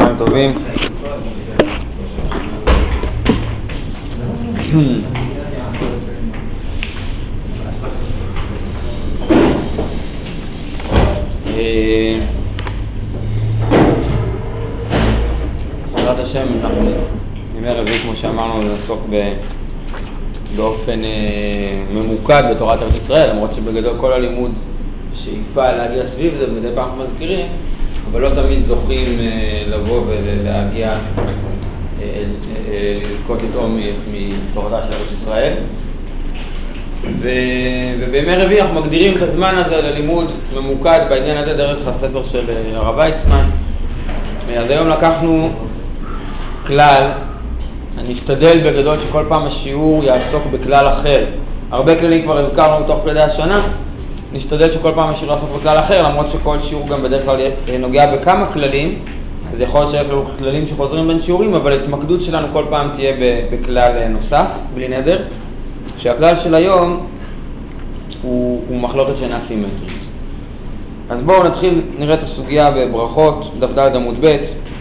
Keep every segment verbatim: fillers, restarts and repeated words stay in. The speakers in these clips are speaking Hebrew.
צהריים טובים. בעזרת השם, אנחנו ימי רביעי, כמו שאמרנו, נעסוק באופן ממוקד בתורת ארץ ישראל, למרות שבגדול כל הלימוד שאיפה להגיע סביב זה, מדי פעם מזכירים, אבל לא תמיד זוכים לבוא ולהגיע, לזכות איתו מתורתה של ארץ ישראל. ובימי רביעי אנחנו מגדירים את הזמן הזה ללימוד ממוקד בעניין הזה דרך הספר של הרב ויצמן. אז היום לקחנו כלל, אני אשתדל בגדול שכל פעם השיעור יעסוק בכלל אחר. הרבה כללים כבר הזכרנו תוך כדי השנה, נשתדל שכל פעם השיעור יעסוק בכלל אחר, למרות שכל שיעור גם בדרך כלל נוגע בכמה כללים, אז יכול להיות שיהיה כללים שחוזרים בין שיעורים, אבל ההתמקדות שלנו כל פעם תהיה בכלל נוסף, בלי נדר, שהכלל של היום הוא, הוא מחלוקת שאינה סימטרית. אז בואו נתחיל, נראה את הסוגיה בברכות, דף ד' עמוד ב'.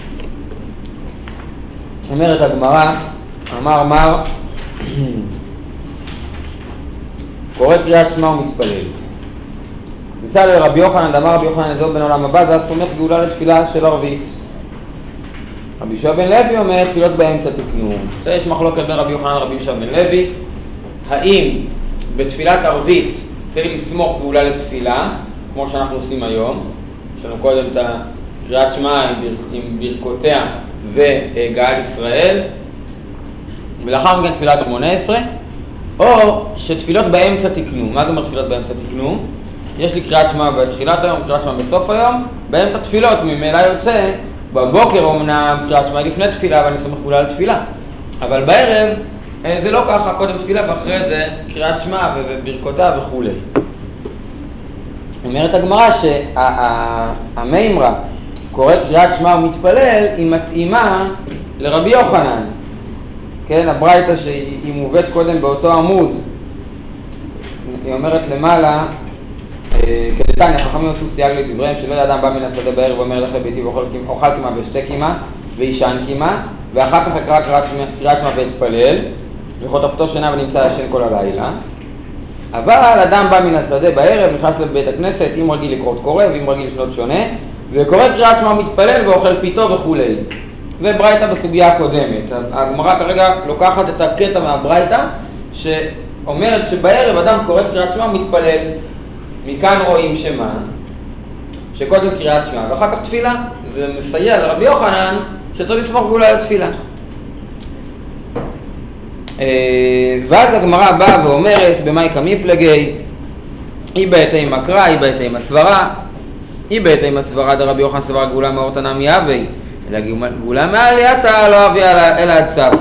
אומרת הגמרא, אמר מר, קורא קריאת שמע ומתפלל. ניסה לרבי יוחנן, אמר רבי יוחנן לזאת בן עולם הבא, זה סומך גאולה לתפילה של ערבית. רבי יהושע בן לוי אומר, תפילות באמצע תקנו. יש מחלוקת בין רבי יוחנן לרבי יהושע בן לוי, האם בתפילת ערבית צריך לסמוך גאולה לתפילה, כמו שאנחנו עושים היום, יש לנו קודם את קריאת שמע עם, עם ברכותיה וגאל ישראל, ולאחר מכן תפילת שמונה עשרה, או שתפילות באמצע תקנו. מה זה אומר תפילות באמצע תקנו? יש לי קריאת שמע בתחילת היום, קריאת שמע בסוף היום, באמצע תפילות, ממילא יוצא, בבוקר אומנם קריאת שמע לפני תפילה, ואני סומך גאולה לתפילה, אבל בערב זה לא ככה, קודם תפילה ואחרי זה קריאת שמע וברכותיו וכו'. אומרת הגמרא שהמימרה קורא קריאת שמע ומתפלל, היא מתאימה לרבי יוחנן. כן, הברייתא שהיא מובאת קודם באותו עמוד, היא אומרת למעלה, כדתניא, חכמים עשו סייג לדבריהם, שלא ידע אדם בא מן השדה בערב ואומר לך לביתי ואוכל קימה ושתה קימה וישן קימה, ואחר כך יקרא קריאת שמע והתפלל, וחוטפתו שינה ונמצא ישן כל הלילה. אבל אדם בא מן השדה בערב, נכנס לבית הכנסת, אם רגיל לקרות קורא ואם רגיל לשנות שונה, וקורא קריאת שמע מתפלל ואוכל פיתו וכו'. זה ברייתא בסוגיה הקודמת. הגמרא כרגע לוקחת את הקטע מהברייתא שאומרת שבערב אדם קורא קריאת שמע מתפלל. מכאן רואים שמה? שקודם קריאת שמע ואחר כך תפילה. זה מסייע לרבי יוחנן שצריך לסמוך גאולה לתפילה. ואז הגמרא באה ואומרת במאי כמפלגי, אי בהתי מקרא, אי בהתי מסברה, אי בהתי מסברה דרבי יוחנן סבר גאולה מאורתא נמי הווי, אלא גאולה מעלייתא לא הביאה אלא עד ספרא.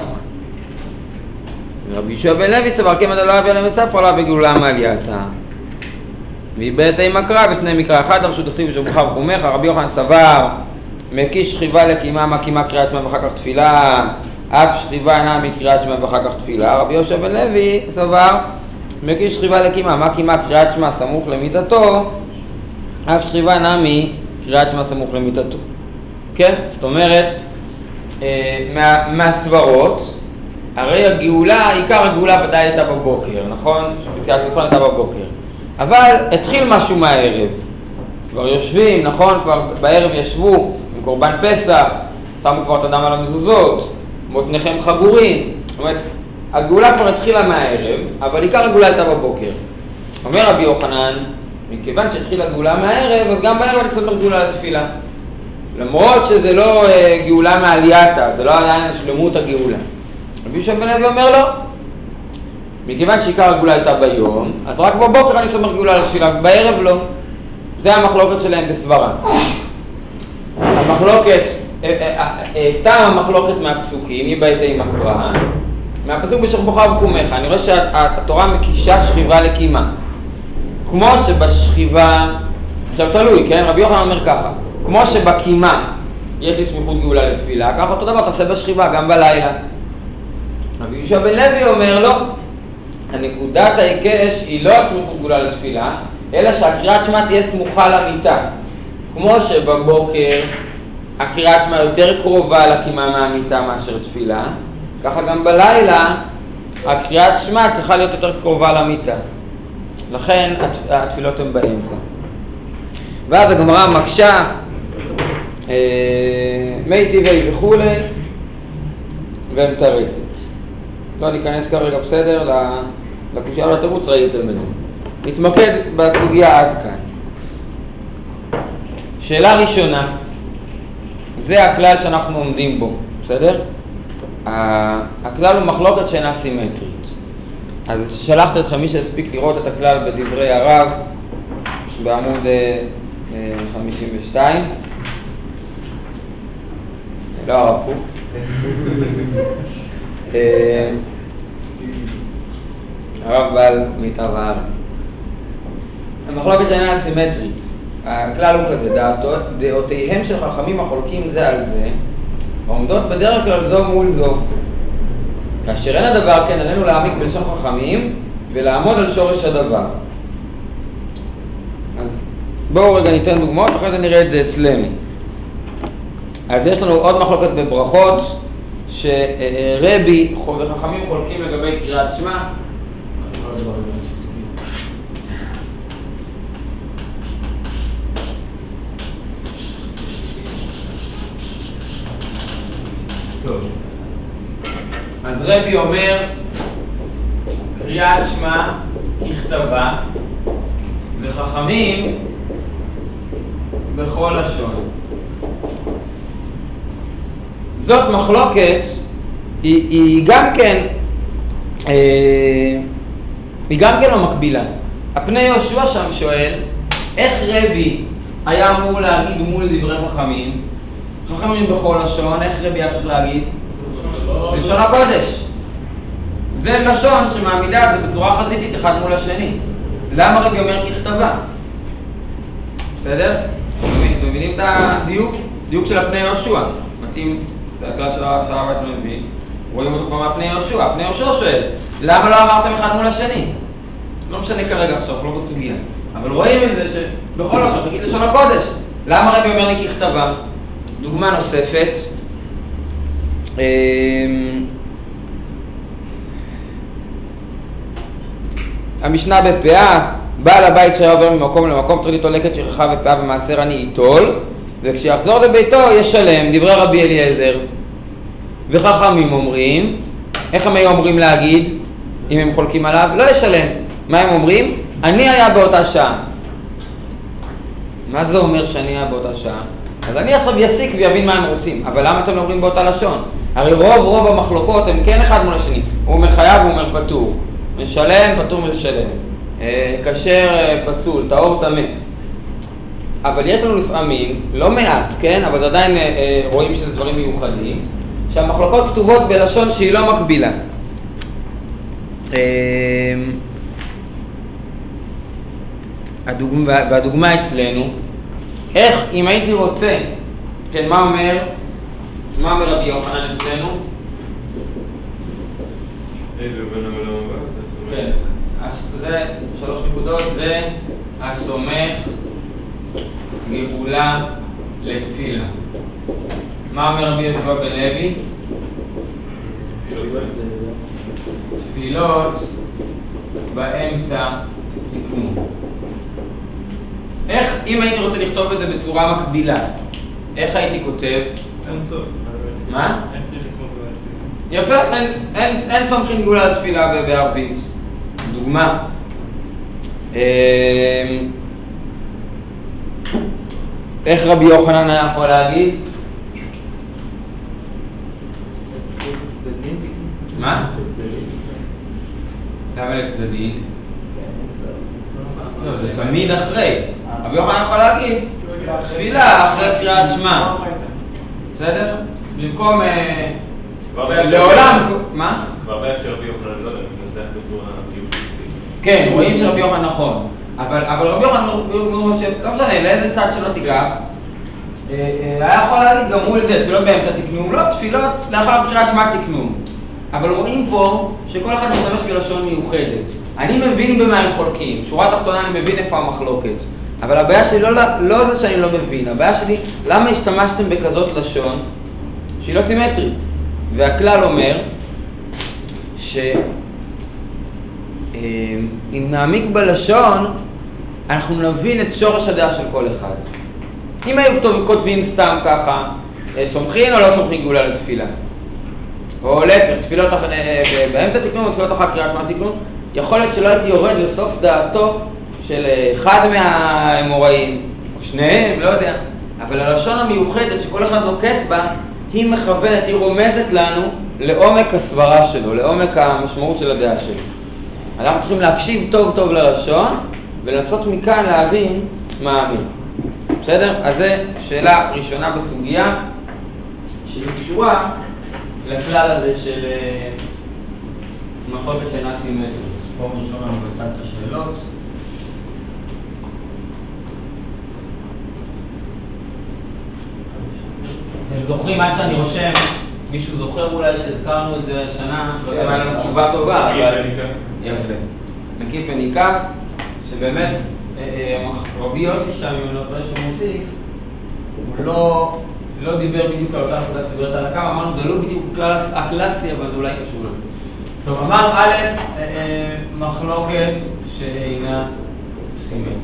רבי יהושע בן לוי סבר כמעט לא הביאה אלא עד ספרא לא הביאה גאולה מעלייתא. ואי בהתי מקרא בשני מקרא אחד הרשות תכתיב ושברך וקומך. רבי יוחנן סבר מקיש שכיבה לקימה מקימה קריאת שמע ואחר כך תפילה, אף שכיבה אינה מקריאת שמע ואחר כך תפילה. רבי יהושע בן לוי סבר מקיש שכיבה לקימה מה קימה קריאת שמע סמוך למיטתו, אף שכיבה אינה מקריאת שמע סמוך למיטתו. כן? זאת אומרת, מה, מהסברות, הרי הגאולה, עיקר הגאולה ודאי הייתה בבוקר, נכון? שבציאת מצרים הייתה בבוקר. אבל התחיל משהו מהערב. כבר יושבים, נכון? כבר בערב ישבו עם קורבן פסח, שמו כבר את הדם על המזוזות, מותניכם חגורים. זאת אומרת, הגאולה כבר התחילה מהערב, אבל עיקר הגאולה הייתה בבוקר. אומר רבי יוחנן, מכיוון שהתחילה הגאולה מהערב, אז גם בערב אני סומך גאולה לתפילה. למרות שזה לא uh, גאולה מעלייתא, זה לא עדיין שלמות הגאולה. רבי יהושע בן לוי אומר לו, מכיוון שעיקר הגאולה הייתה ביום, אז רק בבוקר אני סומך גאולה לתפילה, בערב לא. זה המחלוקת שלהם בסברה. המחלוקת, טעם המחלוקת מהפסוקים, היא בהתי מקרא, מהפסוק בשכבך וקומך. אני רואה שהתורה מקישה שכיבה לקימה. כמו שבשכיבה, עכשיו תלוי, כן? רבי יוחנן אומר ככה, כמו שבקימה יש לי סמיכות גאולה לתפילה, ככה אותו דבר תעשה בשכיבה גם בלילה. רבי יהושע בן לוי אומר לו, הנקודת ההיקש היא לא סמיכות גאולה לתפילה, אלא שהקריאת שמע תהיה סמוכה למיטה. כמו שבבוקר הקריאת שמע יותר קרובה לקימה מהמיטה מאשר תפילה, ככה גם בלילה הקריאת שמע צריכה להיות יותר קרובה למיטה. לכן התפילות הן באמצע. ואז הגמרא מקשה, מי טבעי וכולי, ומתרצת. לא ניכנס כרגע בסדר לקושיה על התירוץ, ראי תלמדו. נתמקד בסוגיה עד כאן. שאלה ראשונה, זה הכלל שאנחנו עומדים בו, בסדר? הכלל הוא מחלוקת שאינה סימטרית. אז שלחתי אתכם מי שהספיק לראות את הכלל בדברי הרב בעמוד חמישים ושתיים. לא הרב קוק. הרב בעל מיטב הארץ. המחלוקת שאינה סימטרית. הכלל הוא כזה, דעותיהם של חכמים החולקים זה על זה, עומדות בדרך כלל זו מול זו. כאשר אין הדבר כן, עלינו להעמיק בלשון חכמים ולעמוד על שורש הדבר. אז בואו רגע ניתן דוגמאות, אחרי זה נראה את זה אצלנו. אז יש לנו עוד מחלוקת בברכות, שרבי וחכמים חולקים לגבי קריאת שמע. טוב. אז רבי אומר, קריאת שמע ככתבה, וחכמים בכל לשון. זאת מחלוקת, היא, היא גם כן, אה, היא גם כן לא מקבילה. הפני יהושע שם שואל, איך רבי היה אמור להגיד מול דברי חכמים? חכמים בכל לשון, איך רבי היה צריך להגיד? לשון הקודש. זה לשון שמעמידה את זה בצורה חזיתית אחד מול השני. למה רבי אומר ככתבה? בסדר? אתם מבינים את הדיוק? דיוק של הפני יהושע. מתאים, זה הכלל של הרב אתם מבין. רואים אותו כבר מהפני יהושע. הפני יהושע שואל, למה לא אמרתם אחד מול השני? לא משנה כרגע עכשיו, לא בסוגיה. אבל רואים את זה שבכל לשון, תגיד לשון הקודש. למה רבי אומר לי ככתבה? דוגמה נוספת. המשנה בפאה, בעל הבית שהיה עובר ממקום למקום, צריך ליטול לקט שכחה ופאה ומעשר אני ייטול, וכשיחזור לביתו ישלם, דברי רבי אליעזר. וחכמים אומרים, איך הם היו אומרים להגיד, אם הם חולקים עליו? לא ישלם. מה הם אומרים? אני היה באותה שעה. מה זה אומר שאני היה באותה שעה? אז אני עכשיו יסיק ויבין מה הם רוצים, אבל למה אתם אומרים באותה לשון? הרי רוב רוב המחלוקות הם כן אחד מול השני. הוא אומר חייב, הוא אומר פטור. משלם, פטור משלם. כשר, פסול, טהור, טמא. אבל יש לנו לפעמים, לא מעט, כן? אבל עדיין רואים שזה דברים מיוחדים, שהמחלוקות כתובות בלשון שהיא לא מקבילה. והדוגמה אצלנו, איך אם הייתי רוצה, כן, מה אומר, מה אומר רבי יוחנן אצלנו? איזה בן העולם הבא? כן, זה שלוש נקודות, זה הסומך גאולה לתפילה. מה אומר רבי יהושע בן לוי? תפילות באמצע תקמו. איך, אם הייתי רוצה לכתוב את זה בצורה מקבילה, איך הייתי כותב? אין צורך. מה? יפה, אין, אין, אין סומכים גאולה לתפילה בערבית. דוגמה. איך רבי יוחנן היה יכול להגיד? מה? למה לצדדים? לא, זה תמיד אחרי. רבי יוחנן יכול להגיד תפילה אחרי קריאת שמע. בסדר? במקום לעולם... מה? כבר בעיה של רבי יוחנן, לא יודע, מתנסח בצורה נפתית. כן, רואים שרבי יוחנן נכון. אבל רבי יוחנן, לא משנה, לאיזה צד שלא תיקח, היה יכול להגיד גם מול זה, תפילות באמצע תקנום, לא תפילות לאחר קריאת שמע תקנום. אבל רואים פה שכל אחד משתמש בלשון מיוחדת. אני מבין במה הם חולקים, שורה תחתונה אני מבין איפה המחלוקת. אבל הבעיה שלי לא, לא זה שאני לא מבין, הבעיה שלי, למה השתמשתם בכזאת לשון שהיא לא סימטרית? והכלל אומר שאם נעמיק בלשון, אנחנו נבין את שורש הדעה של כל אחד. אם היו כותבים סתם ככה, סומכין או לא סומכין גאולה לתפילה? או להפך, תפילות באמצע תקנון או תפילות אחר קריאת שמע תקנון, יכול להיות שלא הייתי יורד לסוף דעתו של אחד מהאמוראים, או שניהם, לא יודע. אבל הלשון המיוחדת שכל אחד נוקט בה, היא מכוונת, היא רומזת לנו לעומק הסברה שלו, לעומק המשמעות של הדעה שלו. אנחנו צריכים להקשיב טוב טוב ללשון, ולנסות מכאן להבין מה האמיר. בסדר? אז זו שאלה ראשונה בסוגיה, שהיא קשורה לכלל הזה של מחלוקת שאינה סימטרית. פה נרשום לנו בצד את השאלות. אתם זוכרים מה שאני רושם? מישהו זוכר אולי שהזכרנו את זה השנה? לא יודע מה היה לנו תשובה טובה, אבל... יפה. מקיף וניקף, שבאמת רבי יוסי שם, אם אני לא טועה שהוא מוסיף, הוא לא... לא דיבר בדיוק על אותה נקודה שדיברת על הקו, אמרנו זה לא בדיוק הקלאסי, אבל זה אולי קשור לנו. טוב, אמרנו א', מחלוקת שאינה סימטרית.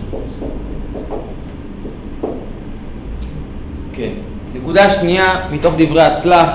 כן. נקודה שנייה, מתוך דברי הצלח,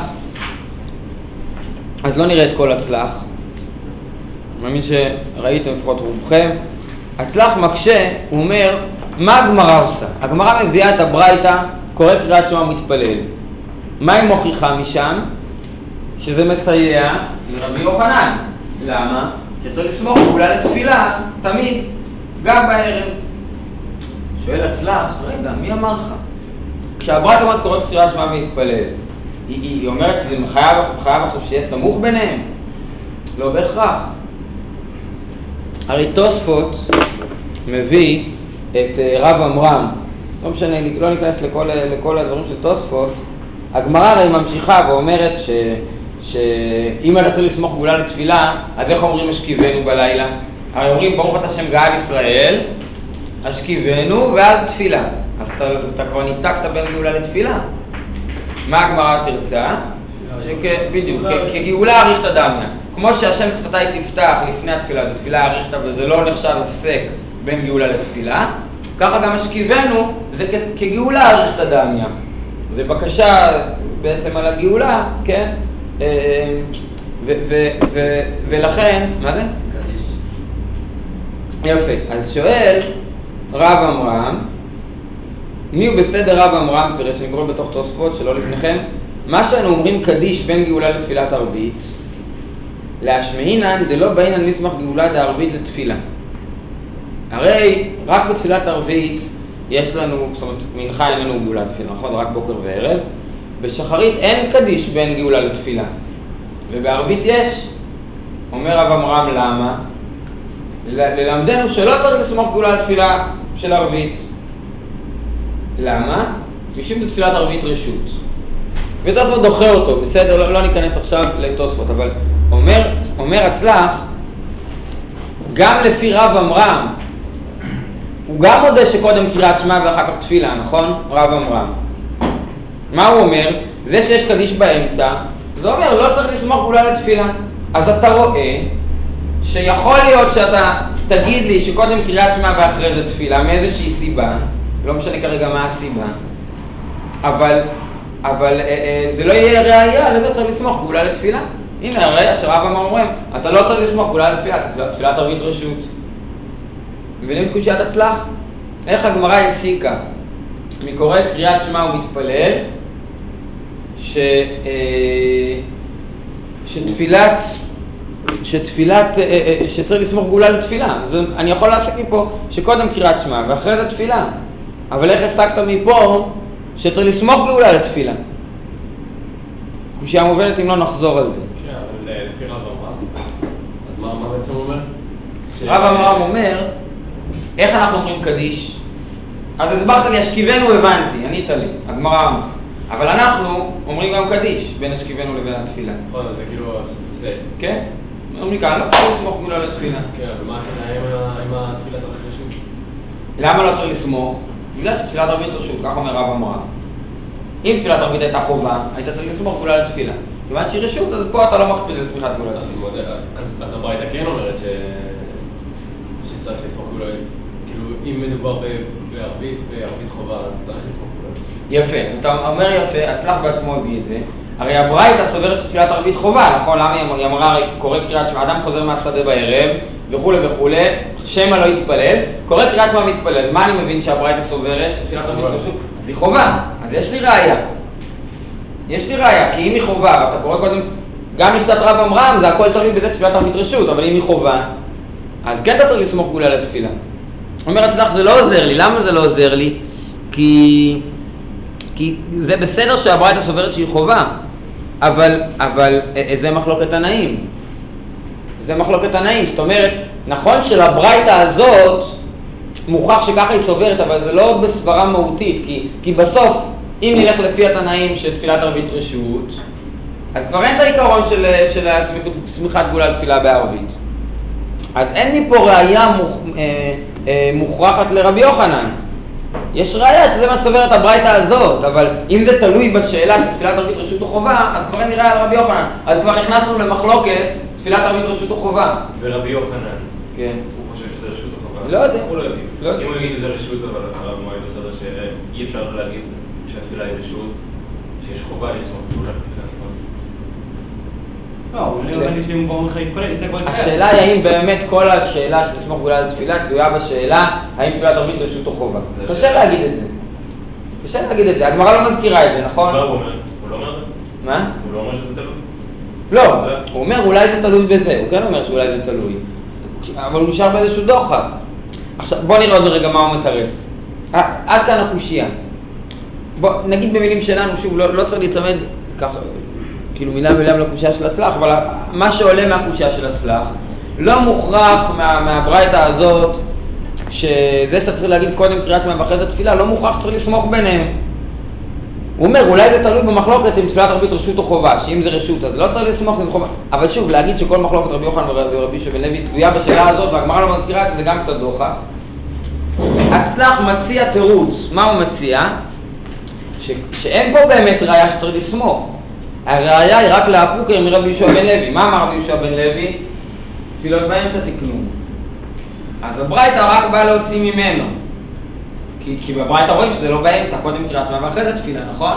אז לא נראה את כל הצלח. אני מאמין שראיתם לפחות רובכם. הצלח מקשה, הוא אומר, מה הגמרא עושה? הגמרא מביאה את הברייתא, קורא קריאת שמע מתפלל. מה היא מוכיחה משם? שזה מסייע לרבי יוחנן. למה? שצריך לסמוך גאולה לתפילה, תמיד, גם בערב. שואל הצלח, רגע, מי אמר לך? כשהברייתא אומרת קורא קריאת שמע מתפלל, היא, היא אומרת שזה חייב, חייב עכשיו שיהיה סמוך ביניהם? לא בהכרח. הרי תוספות מביא את רב עמרם, לא משנה, לא ניכנס לכל, לכל הדברים של תוספות. הגמרא הרי ממשיכה ואומרת ש, שאם אתה צריך לסמוך גאולה לתפילה, אז איך אומרים השכיבנו בלילה? הרי אומרים ברוך אתה השם גאל ישראל, השכיבנו ואז תפילה. אז אתה, אתה כבר ניתקת בין גאולה לתפילה. מה הגמרא תרצה? בדיוק, כגאולה אריכתא דמיא. כמו שהשם שפתיי תפתח לפני התפילה, זו תפילה אריכתא וזה לא נחשב הפסק בין גאולה לתפילה, ככה גם השכיבנו זה כגאולה אריכתא דמיא. זה בקשה בעצם על הגאולה, כן? ולכן, מה זה? קדיש. יפה, אז שואל רב עמרם, מי הוא בסדר רב עמרם, פרש שנקרא בתוך תוספות שלא לפניכם, מה שאנו אומרים קדיש בין גאולה לתפילת ערבית, להשמעינן דלא באינן מסמך גאולה דערבית לתפילה. הרי רק בתפילת ערבית יש לנו, זאת אומרת, מנחה אין לנו גאולה לתפילה, נכון? רק בוקר וערב. בשחרית אין קדיש בין גאולה לתפילה. ובערבית יש. אומר רב עמרם למה? ללמדנו שלא צריך לסמוך גאולה לתפילה של ערבית. למה? משום בתפילת ערבית רשות. ותוספות דוחה אותו, בסדר, לא, לא ניכנס עכשיו לתוספות, אבל אומר, אומר הצלח, גם לפי רב עמרם, הוא גם מודה שקודם קריאת שמע ואחר כך תפילה, נכון? רב עמרם. מה הוא אומר? זה שיש קדיש באמצע, זה אומר לא צריך לסמוך גאולה לתפילה. אז אתה רואה שיכול להיות שאתה תגיד לי שקודם קריאת שמע ואחרי זה תפילה, מאיזושהי סיבה, לא משנה כרגע מה הסיבה, אבל, אבל אה, אה, זה לא יהיה ראייה לזה צריך לסמוך גאולה לתפילה. הנה הראייה שרב עמרם אומרים, אתה לא צריך לסמוך גאולה לתפילה, תפילת ערבית רשות. מבינים את קושיית הצלח? איך הגמרא הסיקה מקורא קריאת שמע ומתפלל ש, אה, שתפילת, שתפילת, אה, אה, שצריך לסמוך גאולה לתפילה. אז אני יכול להסיק מפה שקודם קריאת שמע ואחרי זה תפילה. אבל איך הסקת מפה שצריך לסמוך גאולה לתפילה? קושייה מובנת אם לא נחזור על זה. כן, אבל לפי רב עמרם, אז מה, מה בעצם אומר? רב עמרם אומר, איך אנחנו אומרים קדיש? אז הסברת לי, השכיבנו הבנתי, ענית לי, הגמרא אמרה. אבל אנחנו אומרים גם קדיש, בין השכיבנו לבין התפילה. נכון, אז זה כאילו הפסק. כן? אומרים כאן, לא צריך לסמוך גאולה לתפילה. כן, אבל מה הכוונה עם התפילת ערבית רשות? למה לא צריך לסמוך? בגלל שתפילת ערבית רשות, כך אומר רב אמרה. אם תפילת ערבית הייתה חובה, היית צריך לסמוך גאולה לתפילה. כיוון שהיא רשות, אז פה אתה לא מקפיד לסמיכת גאולה לתפילה. אז הברייתא כן אומרת שצריך לסמוך גאולה, כאילו אם מדובר בערבית חובה, אז צריך לסמוך גאולה. יפה, אתה אומר יפה, הצלח בעצמו הביא את זה. הרי הברייתא סוברת שתפילת ערבית חובה, נכון? למה היא אמרה, הרי קורא קריאת שמע, אדם חוזר מהשדה בערב, וכו' וכו', שמא לא יתפלל, קורא קריאת שמע מתפלל. מה אני מבין שהברייתא סוברת? שתפילת ערבית רשות? אז היא חובה, אז יש לי ראיה. יש לי ראיה, כי אם היא חובה, ואתה קורא קודם, גם משפט רב אמרם, זה הכל תלוי בזה תפילת ערבית רשות, אבל אם היא חובה, אז כן אתה צריך לסמוך גאולה לתפילה. אומר הצלח, זה לא עוזר לי, למה זה לא עוזר לי? כי... כי זה בסדר שהברייתא סוברת שהיא חובה, אבל, אבל זה מחלוקת תנאים. זה מחלוקת תנאים, זאת אומרת, נכון שלברייתא הזאת מוכח שככה היא סוברת, אבל זה לא בסברה מהותית, כי, כי בסוף, אם נלך לפי התנאים של תפילת ערבית רשות, אז כבר אין את העיקרון של, של סמיכת גאולה לתפילה בערבית. אז אין מפה ראייה מוכ, אה, אה, מוכרחת לרבי יוחנן. יש ראייה שזה מה סוברת הברייתא הזאת, אבל אם זה תלוי בשאלה של תפילת ערבית רשות או חובה, אז כבר אין לי ראייה על רבי יוחנן. אז כבר נכנסנו למחלוקת תפילת ערבית רשות או חובה. ורבי יוחנן, כן. הוא חושב שזה רשות או חובה? לא יודע. הוא לא יודע. אם הוא יגיד שזה רשות, אבל הרב מועד בסדר שאי אפשר להגיד שהתפילה היא רשות, שיש חובה לסמוך גאולה לתפילה, נכון? לא, הוא לא יודע שאם הוא אומר לך יתפלל, השאלה היא האם באמת כל השאלה של לסמוך גאולה לתפילה תלויה בשאלה האם תפילת ערבית רשות או חובה. קשה להגיד את זה. קשה להגיד את זה, הגמרא לא מזכירה את זה, נכון? מה הוא אומר? הוא לא אומר את זה? מה? הוא לא אומר שזה תלוי? לא, הוא אומר אולי זה תלוי בזה, הוא כן אומר שאולי זה תלוי. אבל הוא נשאר באיזשהו דוחק. עכשיו בוא נראה עוד רגע מה הוא מתרץ. עד כאן הקושייה. בוא נגיד במילים שלנו, שוב, לא, לא צריך להצמד ככה, כאילו מילה מילה לקושייה של הצלח, אבל מה שעולה מהקושייה של הצלח, לא מוכרח מה, מהברייתא הזאת, שזה שאתה צריך להגיד קודם קריאת שמע ואחרי זה תפילה, לא מוכרח שצריך לסמוך ביניהם. הוא אומר, אולי זה תלוי במחלוקת עם תפילת ערבית רשות או חובה, שאם זה רשות אז לא צריך לסמוך, זה חובה. אבל שוב, להגיד שכל מחלוקת רבי יוחנן ורבי יהושע בן לוי תלויה בשאלה הזאת, והגמרא לא מזכירה את זה, זה גם קצת דוחק. הצלח מציע תירוץ. מה הוא מציע? ש... שאין פה באמת ראיה שצריך לסמוך. הראיה היא רק להפוקר מרבי יהושע בן לוי. מה אמר רבי יהושע בן לוי? תפילות באמצע תקנו. אז הברייתא רק בא להוציא ממנו. כי, כי בברייתא רואים שזה לא באמצע, קודם קריאת שמע ואחרי זה תפילה, נכון?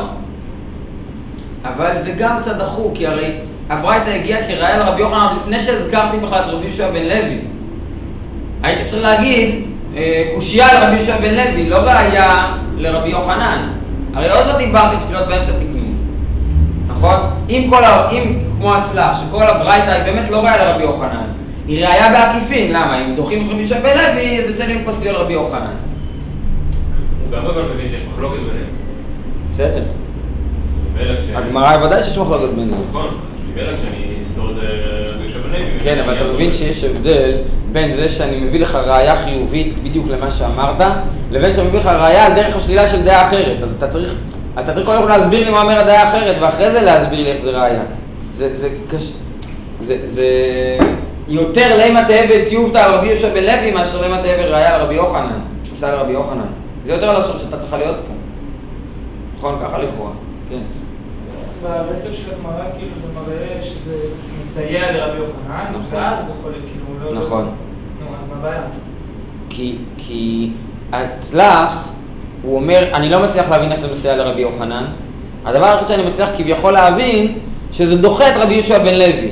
אבל זה גם קצת דחוק, כי הרי הברייתא הגיעה כראיה לרבי יוחנן לפני שהזכרתי בכלל את רבי יהושע בן לוי. הייתי צריך להגיד, קושייה לרבי יהושע בן לוי, לא ראיה לרבי יוחנן. הרי עוד לא דיברתי תפילות באמצע תקנו, נכון? אם, כל ה... אם כמו הצלח, שכל הברייתא היא באמת לא ראיה לרבי יוחנן, היא ראיה בעקיפין, למה? אם דוחים את רבי יהושע בן לוי, זה צריך להיות פסיול לרבי יוחנן. הוא גם אבל מבין שיש מחלוקת ביניהם. בסדר. אז הגמרא ודאי שיש מחלוקת ביניהם. נכון, ממילא כשאני אסתור את רבי יהושע בן לוי. כן, אבל אתה מבין שיש הבדל בין זה שאני מביא לך ראיה חיובית בדיוק למה שאמרת, לבין שאני מביא לך ראיה על דרך השלילה של דעה אחרת. אז אתה צריך, אתה צריך קודם כל להסביר לי מה אומר הדעה האחרת, ואחרי זה להסביר לי איך זה ראיה. זה, זה קשה. זה, זה יותר למה תאבד טיובתא על רבי יהושע בן לוי מאשר למה תאבד ראיה על רבי יוחנן. עושה לרבי יוחנן. זה יותר על השור שאתה צריכה להיות פה. נכון, ככה לכאורה. כן. ברצף של הגמרא, כאילו זה מראה שזה מסייע לרבי יוחנן, ואז זה יכול להיות כאילו לא... נכון. נו, אז מה הבעיה? כי, כי הצלח, הוא אומר, אני לא מצליח להבין איך זה מסייע לרבי יוחנן. הדבר הראשון שאני מצליח כביכול להבין, שזה דוחה את רבי יהושע בן לוי.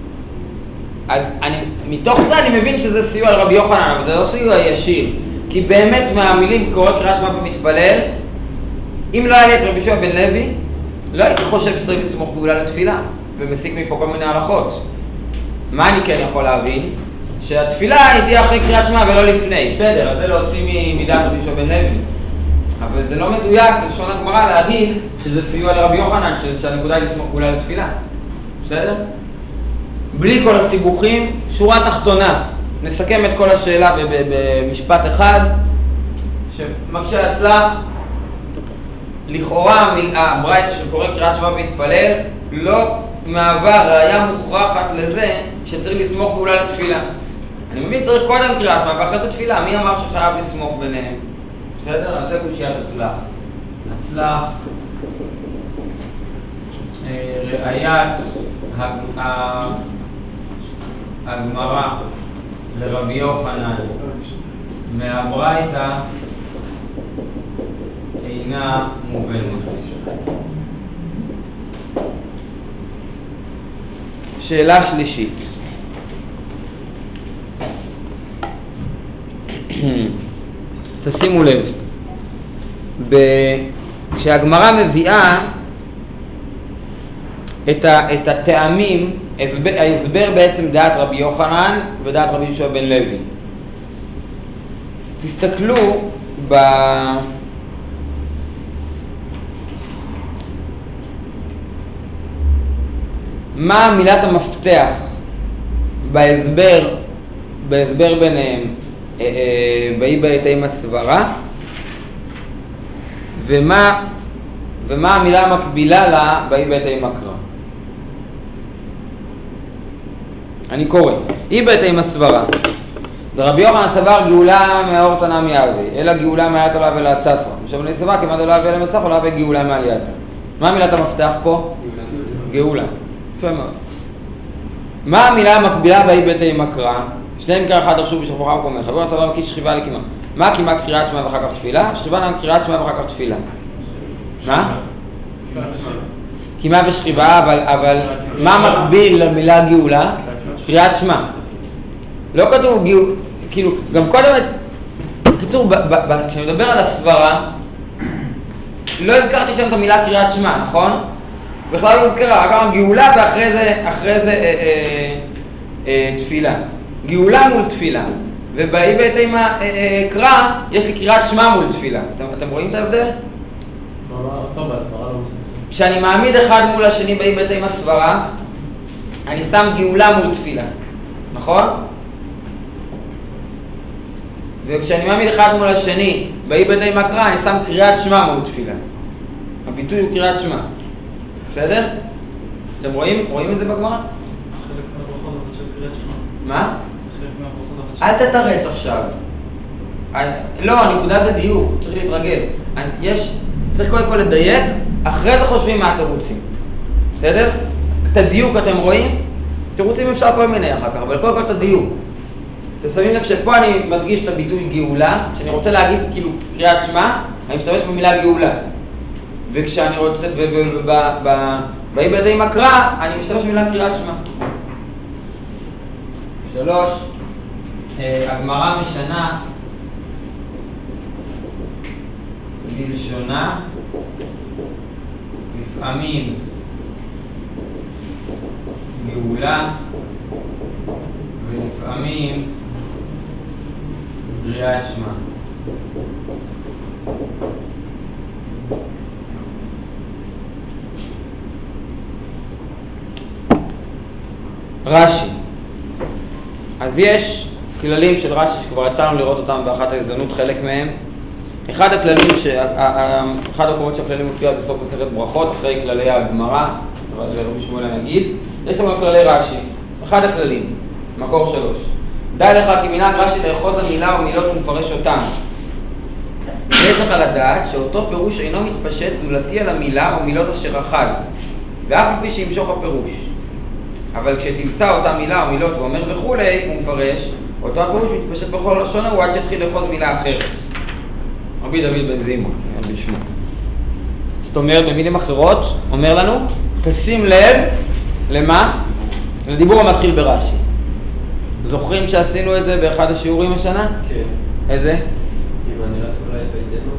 אז אני, מתוך זה אני מבין שזה סיוע לרבי יוחנן, אבל זה לא סיוע ישיר. כי באמת מהמילים קורא קריאת שמע ומתפלל, אם לא היה לי את רבי יהושע בן לוי, לא הייתי חושב שצריך לסמוך גאולה לתפילה, ומסיק מפה כל מיני הלכות. מה אני כן יכול להבין? שהתפילה היא תהיה אחרי קריאת שמע ולא לפני. בסדר, אז זה להוציא מדעת רבי יהושע בן לוי. אבל זה לא מדויק לשון הגמרא להגיד שזה סיוע לרבי יוחנן, שהנקודה היא לסמוך גאולה לתפילה. בסדר? בלי כל הסיבוכים, שורה תחתונה. נסכם את כל השאלה במשפט אחד, שמקשה הצלח, לכאורה הברייתא של קורא קריאת שמע ומתפלל לא מהווה ראיה מוכרחת לזה שצריך לסמוך גאולה לתפילה. אני מבין, צריך קודם קריאת שמע ואחרי זה תפילה, מי אמר שחייב לסמוך ביניהם? בסדר? אני רוצה קושייה תצלח. נצלח ראיית הגמרא לרבי יוחנן מהברייתא אינה מובנת. שאלה שלישית. תשימו לב, כשהגמרא מביאה את, ה, את הטעמים, הסבר, ההסבר בעצם דעת רבי יוחנן ודעת רבי יהושע בן לוי. תסתכלו ב... מה מילת המפתח בהסבר, בהסבר ביניהם, באי בהתאם הסברה, ומה, ומה המילה המקבילה לה באי בהתאם הקרא. אני קורא, אי בהתאם הסברה. רבי יוחנן סבר גאולה מהאור תנא מיהווה, אלא גאולה מעליית עולה ולהצפה. עכשיו אני סבר כמעט עולה ולמצפה, עולה וגאולה מעלייתה. מה מילת המפתח פה? גאולה. יפה מאוד. מה המילה המקבילה באי בהתאם הקרא? שניהם מקרא אחד דרשו בשבוחה וקומך. רבי יוחנן סבר מקיש שכיבה לקימה. מה קימה קריאת שמע ואחר כך תפילה? שכיבה קריאת שמע ואחר כך תפילה. מה? קימה ושכיבה, אבל, אבל מה מקביל למילה גאולה? קריאת שמע. לא כתוב גאולה, כאילו, גם קודם, בקיצור, כשאני מדבר על הסברה, לא הזכרתי שם את המילה קריאת שמע, נכון? בכלל לא הזכרה, רק אמרנו גאולה ואחרי זה, אחרי זה אה, אה, אה, תפילה. גאולה מול תפילה. ובאי בהתאם הקרא, יש לי קריאת שמע מול תפילה. אתם, אתם רואים את ההבדל? טוב, בהסברה לא מסתכל. כשאני מעמיד אחד מול השני באי בהתאם הסברה, אני שם גאולה מול תפילה. נכון? וכשאני מעמיד אחד מול השני באי בהתאם הקרא, אני שם קריאת שמע מול תפילה. הביטוי הוא קריאת שמע. בסדר? אתם רואים? רואים את זה בגמרא? חלק מהברכות אבל של קריאת שמע. מה? חלק מהברכות אבל של... אל תתרץ עכשיו. לא, הנקודה זה דיוק, צריך להתרגל. יש, צריך קודם כל לדייק, אחרי זה חושבים מה אתם רוצים. בסדר? את הדיוק אתם רואים? תירוצים אפשר כל מיני אחר כך, אבל קודם כל את הדיוק. אתם שמים לב שפה אני מדגיש את הביטוי גאולה, כשאני רוצה להגיד כאילו קריאת שמע, אני משתמש במילה גאולה. וכשאני רוצה, ובאי בהתאם הקרא, אני משתמש במילה קריאת שמע. שלוש, הגמרא משנה בלשונה, לפעמים גאולה ולפעמים קריאת שמע. רש"י. אז יש כללים של רש"י שכבר יצאנו לראות אותם באחת ההזדמנות, חלק מהם. אחד הכללים, אחד המקומות שהכללים מופיע בסוף מסכת ברכות, אחרי כללי הגמרא, אבל זה רבי שמואל הנגיד, יש לנו כללי רש"י. אחד הכללים, מקור שלוש. דע לך כי מנהג רש"י לאחוז המילה ומילות ומפרש אותם. יש לך לדעת שאותו פירוש אינו מתפשט זולתי על המילה ומילות אשר אחז, ואף על פי שימשוך הפירוש. אבל כשתמצא אותה מילה או מילות ואומר וכולי, הוא מפרש, אותו הפירוש מתפשט בכל לשון הוא עד שהתחיל לאחוז מילה אחרת. רבי דוד בן זימון, בשמו. זאת אומרת, במילים אחרות, אומר לנו, תשים לב, למה? לדיבור המתחיל ברש"י. זוכרים שעשינו את זה באחד השיעורים השנה? כן. איזה? אם אני רק אולי בעיתנות.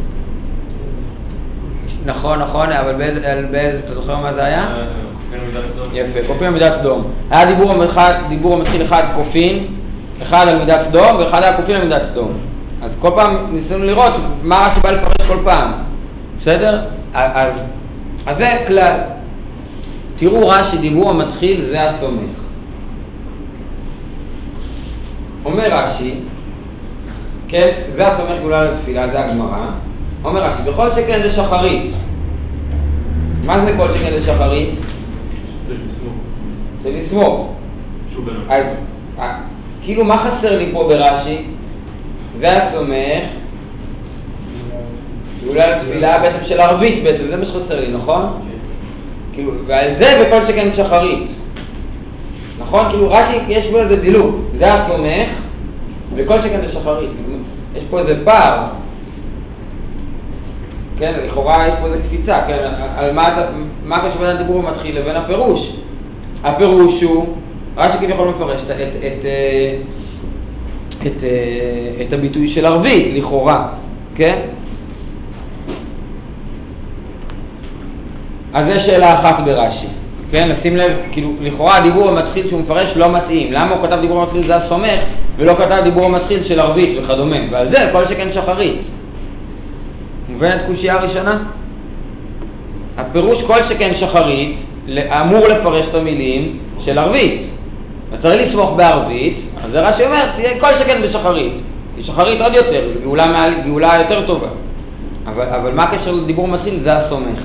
נכון, נכון, אבל באיזה, באיזה, אתה זוכר מה זה היה? כופין על מידת סדום. יפה, כופין על מידת סדום. היה דיבור המתחיל, דיבור המתחיל אחד כופין, אחד על מידת סדום, ואחד היה כופין על מידת סדום. אז כל פעם ניסינו לראות מה רש"י בא לפרש כל פעם. בסדר? אז, אז זה כלל. תראו רש"י, דיבור המתחיל זה הסומך. אומר רש"י, כן, זה הסומך גאולה לתפילה, זה הגמרא. אומר רש"י, בכל שכן זה שחרית. מה זה כל שכן זה שחרית? זה לסמוך. זה לסמוך. שהוא בן אז, כאילו מה חסר לי פה ברש"י? זה הסומך, אולי התפילה בעצם של ערבית בעצם, זה מה שחסר לי, נכון? כאילו, ועל זה וכל שכן שחרית. נכון? כאילו רש"י יש בו איזה דילוג, זה הסומך וכל שכן זה שחרית. יש פה איזה פער. כן, לכאורה יש פה איזה קפיצה, כן? על מה, מה קשור בין הדיבור המתחיל לבין הפירוש? הפירוש הוא, רש"י כביכול מפרש את, את, את, את, את הביטוי של ערבית, לכאורה, כן? אז זו שאלה אחת ברש"י, כן? לשים לב, כאילו, לכאורה הדיבור המתחיל שהוא מפרש לא מתאים. למה הוא כתב דיבור המתחיל זה הסומך, ולא כתב דיבור המתחיל של ערבית וכדומה? ועל זה כל שכן שחרית. מובנת קושייה הראשונה? הפירוש כל שכן שחרית אמור לפרש את המילים של ערבית. וצריך לסמוך בערבית, אז זה רש"י אומר, תהיה כל שכן בשחרית. כי שחרית עוד יותר, זו גאולה, מעל, גאולה יותר טובה. אבל, אבל מה הקשר לדיבור המתחיל? זה הסומך.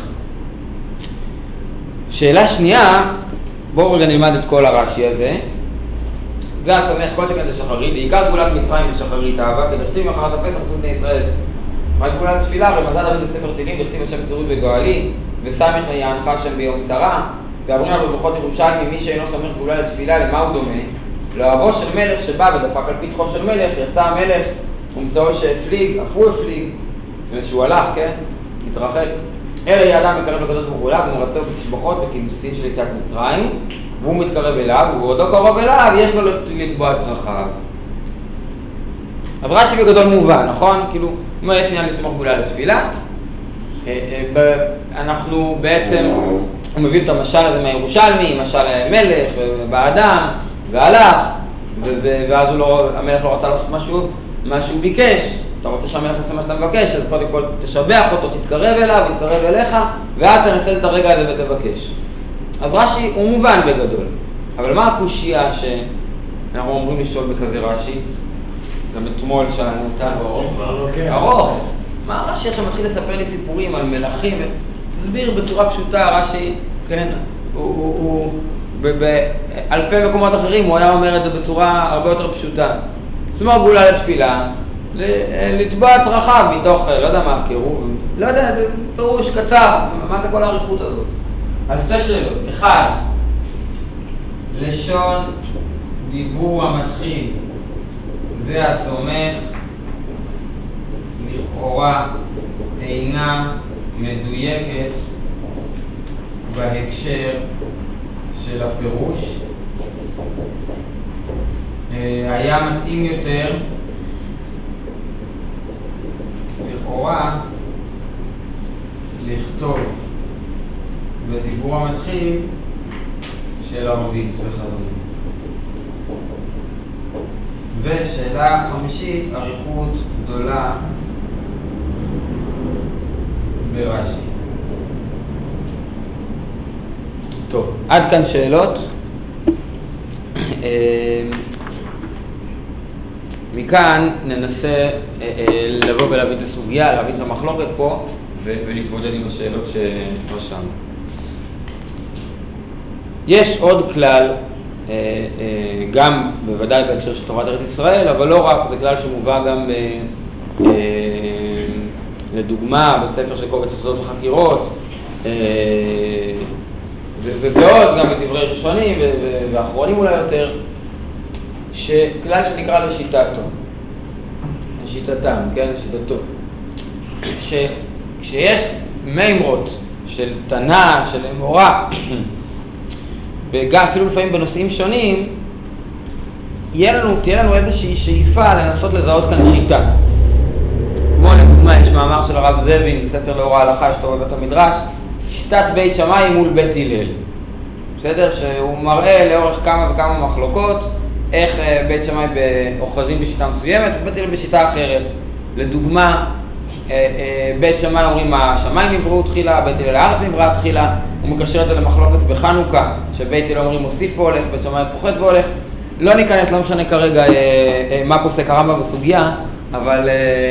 שאלה שנייה, בואו רגע נלמד את כל הרש"י הזה. זה הסומך כל שכן בשחרית, בעיקר גאולת מצרים בשחרית אהבה, כדכתיב מחרת הפסח צאו בני ישראל. רק גאולת תפילה, רמזה דוד בספר תהילים, דכתיב השם צירוף וגואלי, וסמיך ליענך השם ביום צרה, ואמרים על בברכות ירושלמי, מי שאינו סומך גאולה לתפילה, למה הוא דומה? לאוהבו של מלך שבא ודפק על פתחו של מלך, יצא המלך, ומצאו שהפליג, אף הוא הפליג, שהוא הלך, כן? התרחק. אלא האדם מקרב לקדוש ברוך הוא אליו, ומרצה בתשבחות וכיבוסין של יציאת מצרים, והוא מתקרב אליו, ובעודו קרוב אליו, יש לו לתבוע צרכיו. אז רש"י בגדול מובן, נכון? כאילו, אומר יש עניין לסמוך גאולה לתפילה. אנחנו בעצם, הוא מביא את המשל הזה מהירושלמי, משל המלך באדם, והלך, ואז לא, המלך לא רצה לעשות משהו, מה שהוא ביקש. אתה רוצה שהמלך יעשה מה שאתה מבקש, אז קודם כל תשבח אותו, תתקרב אליו, תתקרב אליך, ואז תנצל את הרגע הזה ותבקש. אז רש"י הוא מובן בגדול. אבל מה הקושייה שאנחנו אומרים לשאול בכזה רש"י? גם אתמול שאלנו אותה. ארוך. מה רש"י עכשיו מתחיל לספר לי סיפורים על מלכים? תסביר בצורה פשוטה, רש"י, כן, הוא באלפי מקומות אחרים, הוא היה אומר את זה בצורה הרבה יותר פשוטה. סמוך גאולה לתפילה, לתבוע צרכיו מתוך, לא יודע מה, קירוב, לא יודע, זה פירוש קצר, מה זה כל האריכות הזאת? אז שתי שאלות. אחד, לשון דיבור המתחיל, זה הסומך, לכאורה אינה מדויקת בהקשר של הפירוש. היה מתאים יותר לכאורה לכתוב בדיבור המתחיל של ערבית וכדומה. ושאלה חמישית, אריכות גדולה ברש"י. טוב, עד כאן שאלות. מכאן ננסה לבוא ולהביא את הסוגיה, להביא את המחלוקת פה ולהתמודד עם השאלות שרשמנו. יש עוד כלל, גם בוודאי בהקשר של תורת ארץ ישראל, אבל לא רק, זה כלל שמובא גם לדוגמה בספר של קובץ יסודות וחקירות, ובעוד גם בדברי ראשונים ואחרונים אולי יותר, שכלל שנקרא לשיטתו, לשיטתם, כן, לשיטתו, שכשיש מימרות של תנא, של אמורה, וגם אפילו לפעמים בנושאים שונים, יהיה לנו, תהיה לנו איזושהי שאיפה לנסות לזהות כאן שיטה. כמו לדוגמה, יש מאמר של הרב זבין בספר לאור ההלכה שטוב בבית המדרש, שיטת בית שמאי מול בית הלל. בסדר? שהוא מראה לאורך כמה וכמה מחלוקות, איך בית שמאי אוחזים בשיטה מסוימת ובית הלל בשיטה אחרת. לדוגמה, בית שמאי אומרים השמיים נבראו תחילה, בית הלל הארץ נבראה תחילה, הוא מקשר את זה למחלוקת בחנוכה, שבית הלל אומרים מוסיף והולך, בית שמאי פוחת והולך. לא ניכנס, לא משנה כרגע מה פוסק הרמב"ם בסוגיה, אבל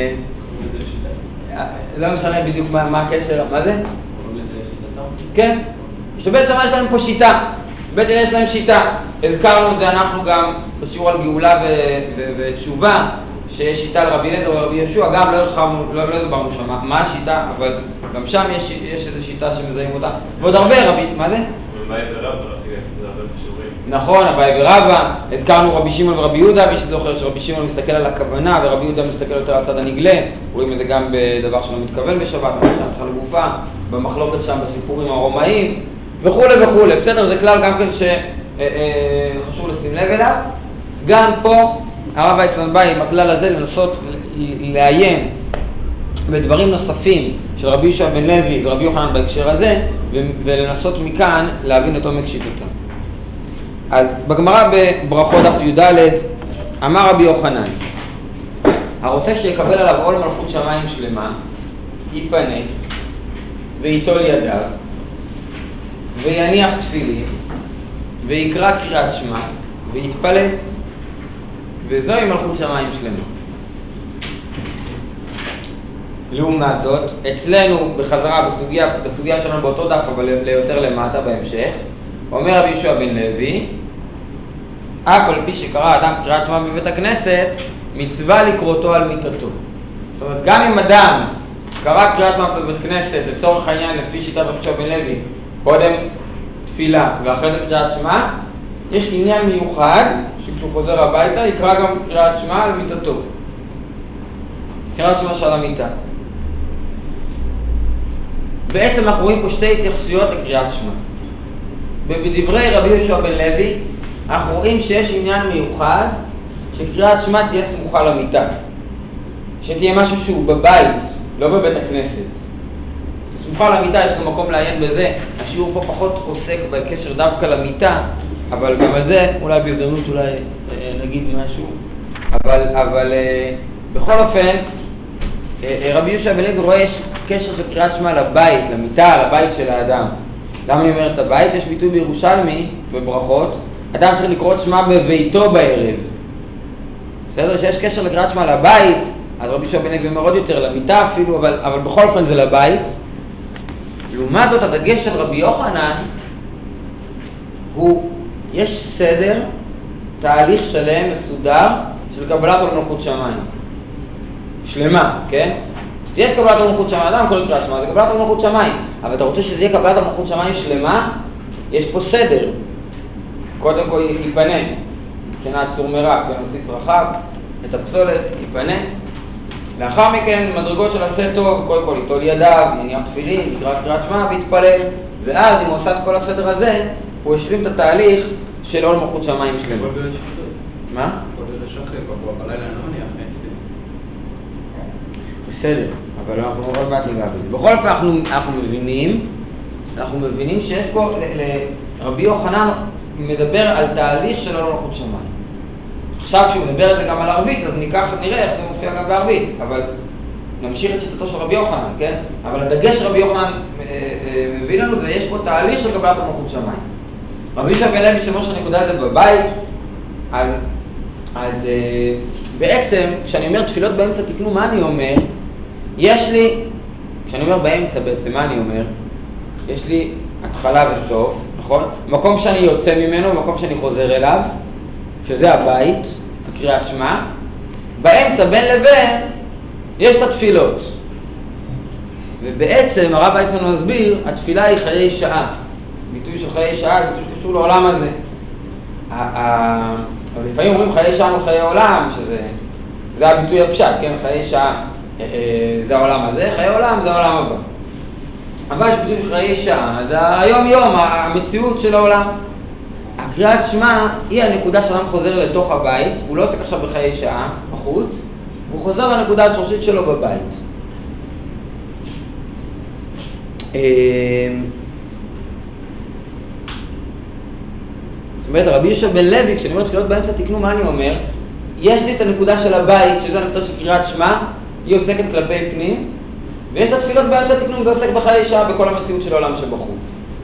לא משנה בדיוק מה הקשר, מה זה? קוראים לזה שיטתם? כן, שבית שמאי יש להם פה שיטה. בית הלל יש להם שיטה, הזכרנו את זה אנחנו גם בשיעור על גאולה ותשובה, שיש שיטה לרבי אליעזר ולרבי יהושע, גם לא הרחבנו, לא, לא הסברנו שם מה השיטה, אבל גם שם יש, יש איזו שיטה שמזהים אותה, ועוד הרבה רבי, מה זה? אביי ורבא, לא עשיתי שזה הרבה בשיעורים. נכון, אביי ורבא, הזכרנו רבי שמעון ורבי יהודה, מי שזוכר שרבי שמעון מסתכל על הכוונה ורבי יהודה מסתכל יותר על הצד הנגלה, רואים את זה גם בדבר שלא מתכוון בשבת, שם התחל לגופה, במחלוקת שם בסיפורים הרומאים וכולי וכולי, בסדר, זה כלל גם כן שחשוב לשים לב אליו. גם פה הרב ויצמן בא עם הכלל הזה לנסות לעיין בדברים נוספים של רבי יהושע בן לוי ורבי יוחנן בהקשר הזה, ולנסות מכאן להבין את עומק שיטותם. אז בגמרא בברכות דף י"ד אמר רבי יוחנן, הרוצה שיקבל עליו עול מלכות שמיים שלמה, ייפנה וייטול ידיו ויניח תפילין ויקרא קריאת שמע ויתפלל, וזוהי מלכות שמיים שלמה. לעומת זאת, אצלנו בחזרה בסוגיה, בסוגיה שלנו באותו דף, אבל ליותר למטה בהמשך, אומר רבי יהושע בן לוי, אף על פי שקרא אדם קריאת שמע בבית הכנסת, מצווה לקרותו על מיטתו. זאת אומרת, גם אם אדם קרא קריאת שמע בבית כנסת, לצורך העניין, לפי שיטת רבי יהושע בן לוי, קודם תפילה ואחרי זה קריאת שמע, יש עניין מיוחד שכשהוא חוזר הביתה יקרא גם קריאת שמע על מיטתו. קריאת שמע של המיטה. בעצם אנחנו רואים פה שתי התייחסויות לקריאת שמע. בדברי רבי יהושע בן לוי אנחנו רואים שיש עניין מיוחד שקריאת שמע תהיה סמוכה למיטה. שתהיה משהו שהוא בבית, לא בבית הכנסת. סמוכה למיטה, יש גם מקום לעיין בזה. השיעור פה פחות עוסק בקשר דווקא למיטה, אבל גם על זה אולי בהזדמנות אולי נגיד משהו. אבל, אבל בכל אופן, רבי יהושע בן לוי רואה יש קשר של קריאת שמע לבית, למיטה, לבית של האדם. למה אני אומר את הבית? יש ביטוי בירושלמי, בברכות, אדם צריך לקרוא שמע בביתו בערב. בסדר? שיש קשר לקריאת שמע לבית, אז רבי יהושע בן לוי אומר עוד יותר למיטה אפילו, אבל, אבל בכל אופן זה לבית. לעומת זאת, הדגש של רבי יוחנן הוא, יש סדר, תהליך שלם, מסודר, של קבלת עול מלכות שמיים. שלמה, כן? יש קבלת עול מלכות שמיים, אדם קורא קריאת שמע, זה קבלת עול מלכות שמיים. אבל אתה רוצה שזה יהיה קבלת עול מלכות שמיים שלמה, יש פה סדר. קודם כל ייפנה, מבחינת סור מרע, כן, נוציא צרכיו, את הפסולת, ייפנה. לאחר מכן, מדרגות של עשה טוב, קודם כל ייטול ידיו, יניח תפילין, יקרא קריאת שמע ויתפלל. ואז אם הוא עושה את כל הסדר הזה, הוא השלים את התהליך של עול מלכות שמיים שלמה. מה? כל זה לשחק, אבל בלילה לא מניח, בסדר, אבל אנחנו עוד מעט ניגע בזה. בכל אופן אנחנו, אנחנו מבינים, אנחנו מבינים שיש פה, לרבי יוחנן מדבר על תהליך של עול מלכות שמיים. עכשיו כשהוא מדבר את זה גם על ערבית, אז ניקח, נראה איך זה מופיע גם בערבית, אבל נמשיך את שיטתו של רבי יוחנן, כן? אבל הדגש רבי יוחנן מביא לנו זה, יש פה תהליך של קבלת עול מלכות שמיים. רבי יהושע בן לוי שאומר שהנקודה הזה בבית, אז, אז בעצם כשאני אומר תפילות באמצע תקנו, מה אני אומר? יש לי, כשאני אומר באמצע בעצם, מה אני אומר? יש לי התחלה וסוף, נכון? מקום שאני יוצא ממנו, מקום שאני חוזר אליו, שזה הבית, הקריאת שמע. באמצע, בין לבין, יש את התפילות. ובעצם הרב ויצמן מסביר, התפילה היא חיי שעה. ביטוי של חיי שעה, ביטוי שקשור לעולם הזה. אבל לפעמים אומרים חיי שעה וחיי עולם, שזה זה הביטוי הפשט, כן? חיי שעה זה העולם הזה, חיי עולם זה העולם הבא. אבל יש ביטוי חיי שעה, זה היום יום, המציאות של העולם. הקריאת שמע היא הנקודה שאדם חוזר לתוך הבית, הוא לא עוסק עכשיו בחיי שעה, בחוץ, הוא חוזר לנקודה השורשית שלו בבית. זאת אומרת, רבי יהושע בן לוי, כשאני אומר תפילות באמצע תקנו, מה אני אומר? יש לי את הנקודה של הבית, שזה הנקודה של קריאת שמע, היא עוסקת כלפי פנים, ויש את התפילות באמצע תקנו, זה עוסק בחיי שעה, בכל המציאות של העולם שבחוץ.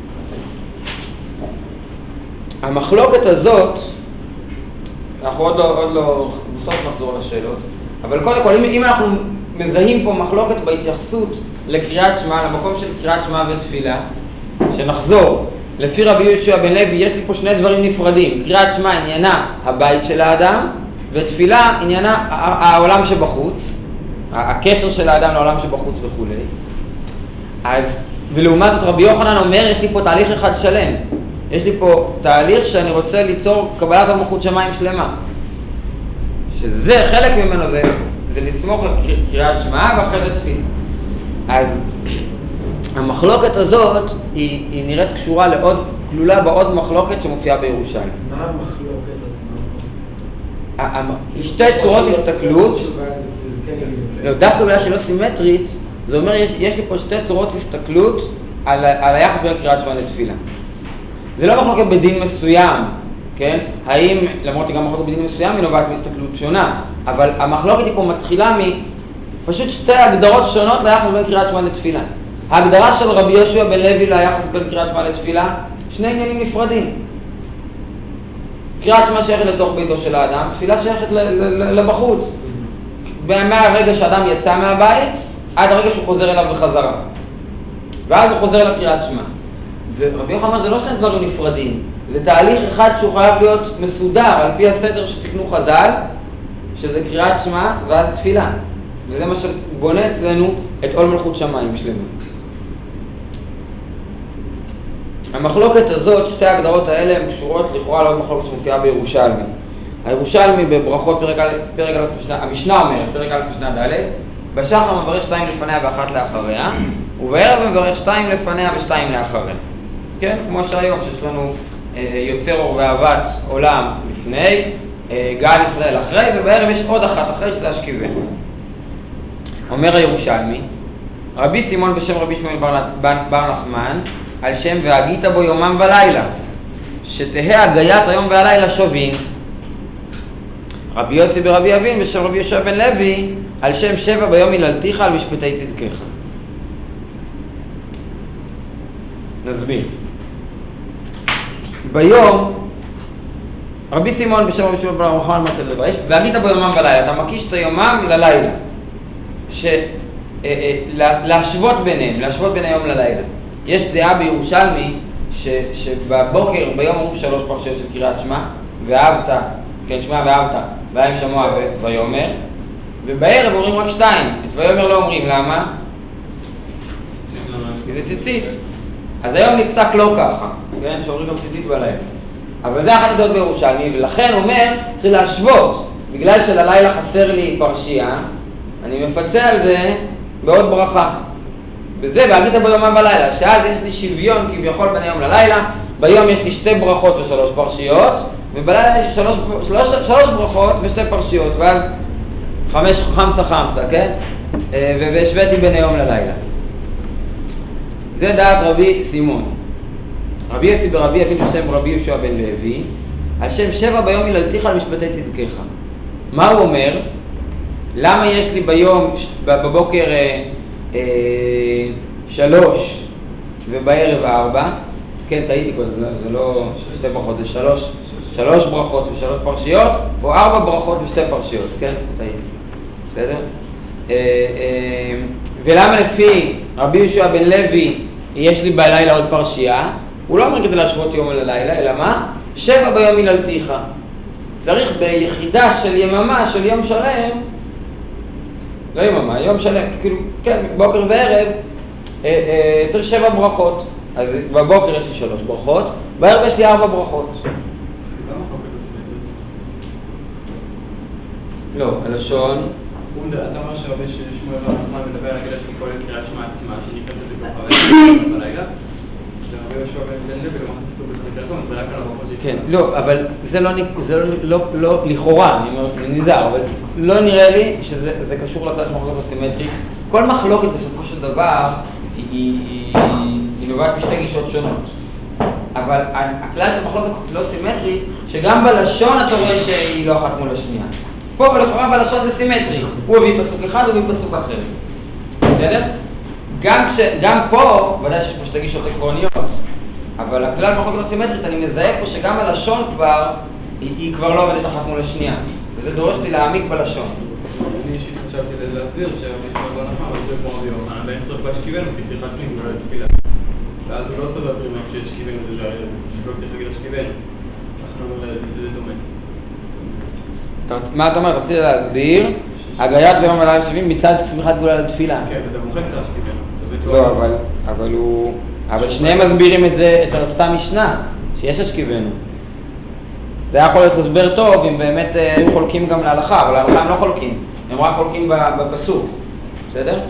המחלוקת הזאת, אנחנו עוד לא, עוד לא, בסוף נחזור לשאלות, אבל קודם כל, אם, אם אנחנו מזהים פה מחלוקת בהתייחסות לקריאת שמע, למקום של קריאת שמע ותפילה, שנחזור, לפי רבי יהושע בן לוי יש לי פה שני דברים נפרדים. קריאת שמע עניינה הבית של האדם, ותפילה עניינה העולם שבחוץ, הקשר של האדם לעולם שבחוץ וכו'. אז, ולעומת זאת רבי יוחנן אומר, יש לי פה תהליך אחד שלם. יש לי פה תהליך שאני רוצה ליצור קבלת המלכות שמיים שלמה. שזה, חלק ממנו זה, זה לסמוך על קריאת שמע ואחרי זה תפילה. אז המחלוקת הזאת היא, היא נראית קשורה לעוד, כלולה בעוד מחלוקת שמופיעה בירושלים. מה המחלוקת עצמה? היא שתי צורות הסתכלות, דווקא בגלל שהיא לא סימטרית, זה אומר יש, יש לי פה שתי צורות הסתכלות על, על היחס בין קריאת שמע לתפילה. זה לא מחלוקת בדין מסוים, כן? האם, למרות שגם מחלוקת בדין מסוים היא נובעת מהסתכלות שונה, אבל המחלוקת היא פה מתחילה מפשוט שתי הגדרות שונות ליחס בין קריאת שמע לתפילה. ההגדרה של רבי יהושע בן לוי ליחס בין קריאת שמע לתפילה, שני עניינים נפרדים. קריאת שמע שייכת לתוך ביתו של האדם, תפילה שייכת לבחוץ. מהרגע שאדם יצא מהבית, עד הרגע שהוא חוזר אליו בחזרה. ואז הוא חוזר לקריאת שמע. ורבי יוחנן אומר, זה לא שני דברים נפרדים, זה תהליך אחד שהוא חייב להיות מסודר על פי הסדר שתקנו חז"ל, שזה קריאת שמע ואז תפילה. וזה מה שבונה אצלנו את עול מלכות שמיים שלמה. המחלוקת הזאת, שתי ההגדרות האלה, הן קשורות לכאורה לעוד מחלוקת שמופיעה בירושלמי. הירושלמי בברכות פרק א', פרק א' משנה, המשנה אומרת, פרק א' משנה ד', בשחר מברך שתיים לפניה ואחת לאחריה, ובערב מברך שתיים לפניה ושתיים לאחריה. כן? כמו שהיום שיש לנו אה, יוצר אור ואהבת עולם לפני, אה, גאל ישראל אחרי, ובערב יש עוד אחת אחרי שזה השכיבה. אומר הירושלמי, רבי סימון בשם רבי שמואל בר, בר, בר נחמן, על שם והגית בו יומם ולילה, שתהה הגיית היום והלילה שובין. רבי יוסי ברבי אבין בשם רבי יהושע בן לוי, על שם שבע ביום היללתיך על משפטי צדקך. נסביר. ביום, רבי סימון בשם רבי שמואל בר נחמן אמר כזה דבר, והגית בו יומם ולילה, אתה מקיש את היומם ללילה. ש... להשוות ביניהם, להשוות בין היום ללילה. יש דעה בירושלמי ש... שבבוקר, ביום אומרים שלוש פרשיות של קריאת שמע, ואהבת, כן, שמע ואהבת, והם שמוע ו... ויאמר, ובערב אומרים רק שתיים, את ויאמר לא אומרים, למה? כי זה ציצית. אז היום נפסק לא ככה, כן, שאומרים גם ציצית בלילה. אבל זה אחת הדעות בירושלמי, ולכן אומר, צריך להשוות, בגלל שללילה חסר לי פרשייה, אני מפצה על זה בעוד ברכה. וזה, והגית ביומם בלילה, שאז יש לי שוויון כביכול בין היום ללילה, ביום יש לי שתי ברכות ושלוש פרשיות, ובלילה יש שלוש, שלוש, שלוש ברכות ושתי פרשיות, ואז חמש חמסה חמסה, כן? והשוויתי בין היום ללילה. זה דעת רבי סימון. רבי יוסי ברבי אבין בשם רבי יהושע בן לוי, על שם שבע ביום היללתיך על משפטי צדקך. מה הוא אומר? למה יש לי ביום, בבוקר אה, אה, שלוש ובערב ארבע? כן, טעיתי קודם, זה לא שתי ברכות, זה שלוש, שלוש ברכות ושלוש פרשיות, או ארבע ברכות ושתי פרשיות, כן? טעיתי, בסדר? אה, אה, ולמה לפי רבי יהושע בן לוי יש לי בלילה עוד פרשייה? הוא לא אומר כדי להשוות יום על הלילה, אלא מה? שבע ביום היללתיך. צריך ביחידה של יממה, של יום שלם, לא יממה, יום שלם, כאילו, כן, בוקר וערב, אה, אה, צריך שבע ברכות. אז בבוקר יש לי שלוש ברכות, בערב יש לי ארבע ברכות. לא, הלשון. אתה אומר שרבי שמואל בר נחמן מדבר על הגדרה של כל קריאת שמע עצמה, שנקראת את זה בתוך בלילה. ורבי יהושע בן לוי לא מחצית לו בקריאתו, מדבר רק על הברכות שהיא... כן, לא, אבל זה לא, זה לא, לא, לכאורה, אני אומר, אני נזהר, אבל לא נראה לי שזה קשור לכלל של מחלוקת סימטרית. כל מחלוקת בסופו של דבר היא, היא, היא נובעת בשתי גישות שונות. אבל הכלל של מחלוקת לא סימטרית, שגם בלשון אתה רואה שהיא לא אחת מול השנייה. פה ולכאורה בלשון זה סימטרי, הוא הביא פסוק אחד, הוא הביא פסוק אחר. בסדר? גם, כש, גם פה, ודאי שיש פה שתי גישות עקרוניות, אבל הכלל במחלוקת לא סימטרית, אני מזהה פה שגם הלשון כבר, היא, היא כבר לא עומדת אחת מול השנייה, וזה דורש לי להעמיק בלשון. אני אישית חשבתי להסביר שרבי שמואל בר נחמן מסביר כמו רבי יוחנן, ואין צריך להשכיבנו, כי צריך להשכיב ולא לתפילה. ואז הוא לא סובר פרימה כשיש כיוון זה שלא צריך להגיד שכיוון. אנחנו אומרים שזה דומה. מה אתה אומר? רציתי להסביר, הגיית ויום עליו שבעים מצד שמחת גאולה לתפילה. כן, ואתה מוחק את השכיוון. לא, אבל, אבל הוא... אבל שניהם מסבירים את זה, את אותה משנה, שיש השכיבנו. זה היה יכול להיות הסבר טוב אם באמת היו חולקים גם להלכה, אבל להלכה הם לא חולקים, הם רק חולקים בפסוק, בסדר?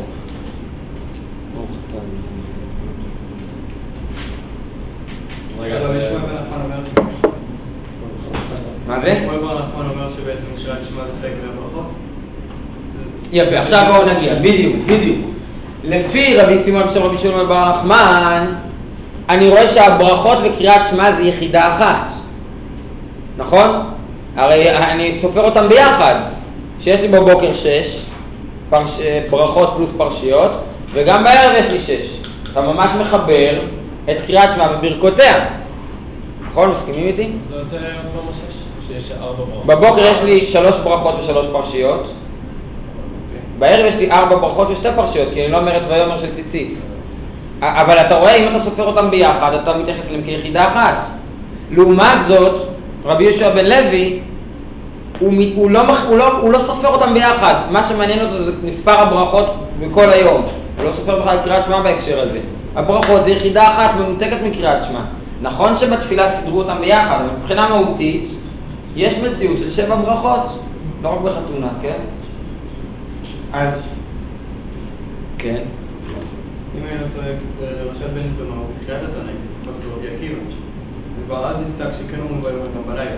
מה זה? כל בר נחמן אומר שבעצם שירת שמע זה חלק מהברכות? יפה, עכשיו בואו נגיע, בדיוק, בדיוק. לפי רבי סימון בשם רבי שמעון בר נחמן, אני רואה שהברכות וקריאת שמע זה יחידה אחת. נכון? הרי אני סופר אותם ביחד. שיש לי בבוקר שש, פרש, ברכות פלוס פרשיות, וגם בערב יש לי שש. אתה ממש מחבר את קריאת שמע בברכותיה. נכון? מסכימים איתי? זה יוצא ארבע שש, שיש ארבע ברכות. בבוקר יש לי שלוש ברכות ושלוש פרשיות. בערב יש לי ארבע ברכות ושתי פרשיות, כי אני לא אומרת ויאמר של ציצית. אבל אתה רואה, אם אתה סופר אותם ביחד, אתה מתייחס להם כיחידה אחת. לעומת זאת, רבי יהושע בן לוי, הוא, הוא, לא, הוא, לא, הוא לא סופר אותם ביחד. מה שמעניין אותו זה מספר הברכות בכל היום. הוא לא סופר בכלל קריאת שמע בהקשר הזה. הברכות זה יחידה אחת ממותקת מקריאת שמע. נכון שבתפילה סידרו אותם ביחד, אבל מבחינה מהותית, יש מציאות של שבע ברכות. לא רק בחתונה, כן? אז... כן? אם אני לא טועה, למשל בן זונה, הוא בתחילת התנאים, דוקטור רבי עקיבא. וכבר אז נפסק שכן אומרים ביום גם בלילה.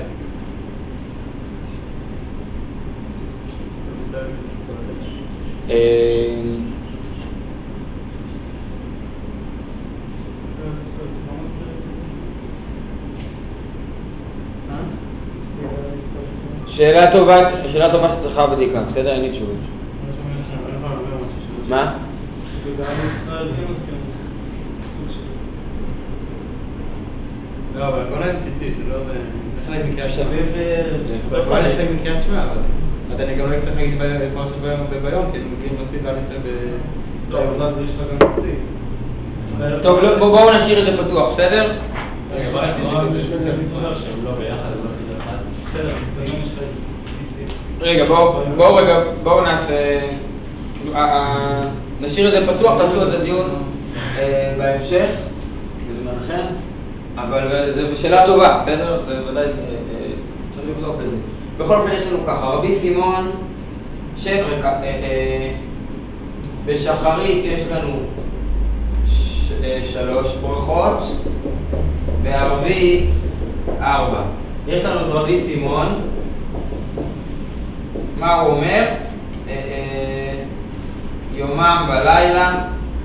שאלה טובה, שאלה טובה שצריכה בדיקה, בסדר? אין לי תשובה. מה? לא, אבל הכל היה ציצית, זה לא... איך אני מקריאת שמע? בפועל יש להם מקריאת שמע, אבל אני גם לא אצטרך להגיד פרשת ביום וביום, כי אני מבין נושאים בעל ישראל ב... לא, אבל אז יש לך גם ציצית. טוב, בואו נשאיר את זה פתוח, בסדר? רגע, מה הייתי בשביל מסודר שהם לא ביחד, הם לא חידה אחת? בסדר, ביום יש לך ציצית. רגע, בואו רגע, בואו נעשה... נשאיר את זה פתוח, תעשו את הדיון בהמשך, בזמן אחר. אבל זו שאלה טובה, בסדר? זה ודאי צריך לבדוק את זה. בכל אופן יש לנו ככה, רבי סימון, בשחרית יש לנו שלוש ברכות, בערבית ארבע. יש לנו את רבי סימון, מה הוא אומר? יומם בלילה,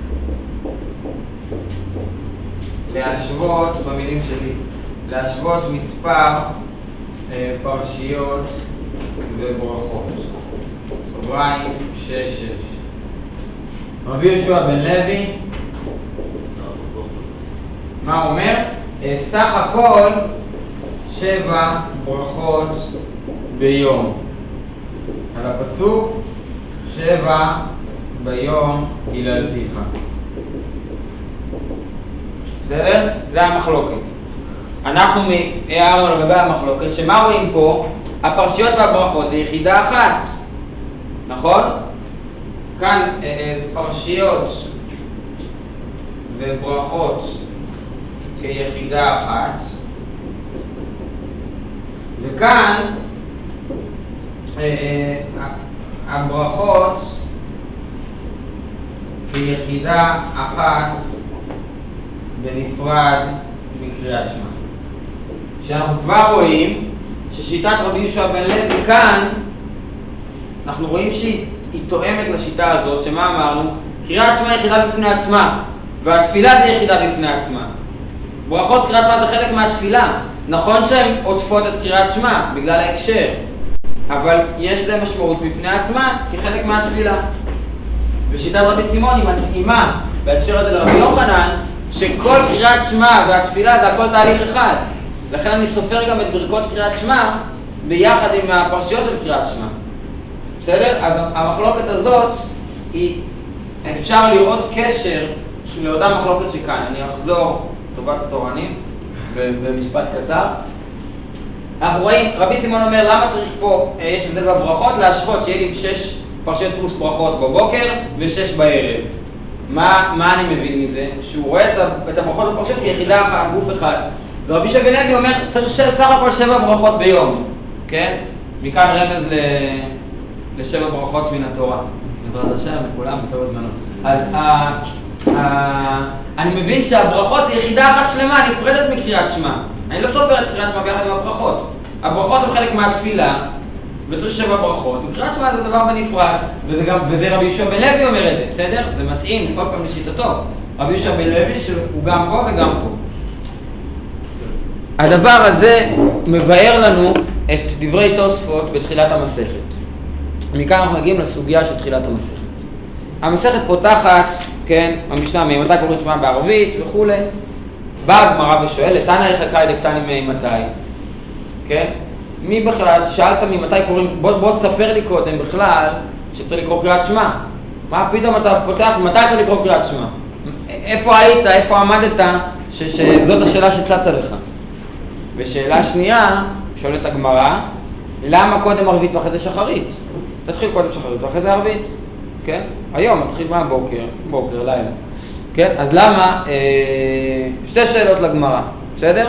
להשוות, במילים שלי, להשוות מספר אה, פרשיות וברכות. סוגריים, שש, שש. רבי יהושע בן לוי, מה הוא אומר? אה, סך הכל שבע ברכות ביום. על הפסוק, שבע ביום היללתיך. בסדר? זה המחלוקת. אנחנו הערנו לגבי המחלוקת, שמה רואים פה? הפרשיות והברכות זה יחידה אחת, נכון? כאן פרשיות וברכות כיחידה אחת, וכאן הברכות כיחידה אחת בנפרד מקריאת שמע. שאנחנו כבר רואים ששיטת רבי יהושע בן לוי כאן, אנחנו רואים שהיא תואמת לשיטה הזאת, שמה אמרנו? קריאת שמע יחידה בפני עצמה, והתפילה זה יחידה בפני עצמה. ברכות קריאת שמע זה חלק מהתפילה. נכון שהן עוטפות את קריאת שמע בגלל ההקשר, אבל יש להם משמעות בפני עצמה כחלק מהתפילה. ושיטת רבי סימון היא מתאימה בהקשר הזה לרבי יוחנן, שכל קריאת שמע והתפילה זה הכל תהליך אחד. לכן אני סופר גם את ברכות קריאת שמע ביחד עם הפרשיות של קריאת שמע. בסדר? אז המחלוקת הזאת, היא, אפשר לראות קשר לאותה מחלוקת שכאן, אני אחזור לטובת התורנים במשפט קצר. אנחנו רואים, רבי סימון אומר, למה צריך פה, יש הבדל בברכות, להשוות שיהיה לי שש פרשיות פלוס ברכות בבוקר ושש בערב. מה, מה אני מבין מזה? שהוא רואה את הברכות בפרשיות כיחידה אחת, גוף אחד. ורבי יהושע בן לוי אומר, צריך סך הכל שבע ברכות ביום, כן? מכאן רמז ל... לשבע ברכות מן התורה. בעזרת השם לכולם בטוב זמנו. אז ה... ה... אני מבין שהברכות זה יחידה אחת שלמה, נפרדת מקריאת שמע. אני לא סופר את קריאת שמע ביחד עם הברכות. הברכות הן חלק מהתפילה, וצריך שבע ברכות. וקריאת שמע זה דבר בנפרד, וזה, גם... וזה רבי יהושע בן לוי אומר את זה, בסדר? זה מתאים, כל פעם לשיטתו. רבי יהושע בן לוי שהוא גם פה וגם פה. הדבר הזה מבאר לנו את דברי תוספות בתחילת המסכת. מכאן אנחנו מגיעים לסוגיה של תחילת המסכת. המסכת פותחת, כן, במשנה ממתי קוראים שמע בערבית וכו'. באה הגמרא ושואלת, תנא איך קאי דקתני ממתי? כן? מי בכלל, שאלת ממתי קוראים, בוא, בוא תספר לי קודם בכלל שצריך לקרוא קריאת שמע. מה פתאום אתה פותח, מתי צריך לקרוא קריאת שמע? איפה היית, איפה עמדת, ש, שזאת השאלה שצצה לך. ושאלה שנייה, שואלת הגמרא, למה קודם ערבית ואחרי זה שחרית? תתחיל קודם שחרית ואחרי זה ערבית, כן? היום מתחיל מהבוקר, בוקר, לילה, כן? אז למה, אה, שתי שאלות לגמרא, בסדר?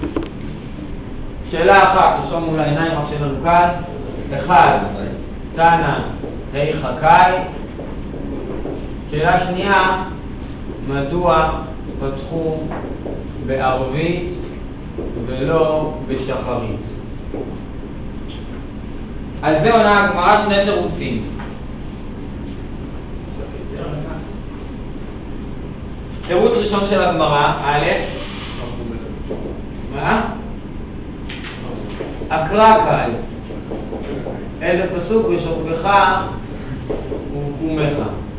שאלה אחת, נרשום מול העיניים רק שאלה לנו כאן, אחד, תנא היכא קאי, שאלה שנייה, מדוע פתחו בערבית ולא בשחרית? על זה עונה הגמרא שני תירוצים. תירוץ ראשון של הגמרא, א', מה? אקרא קאי. איזה פסוק? ושוכבך וקומך.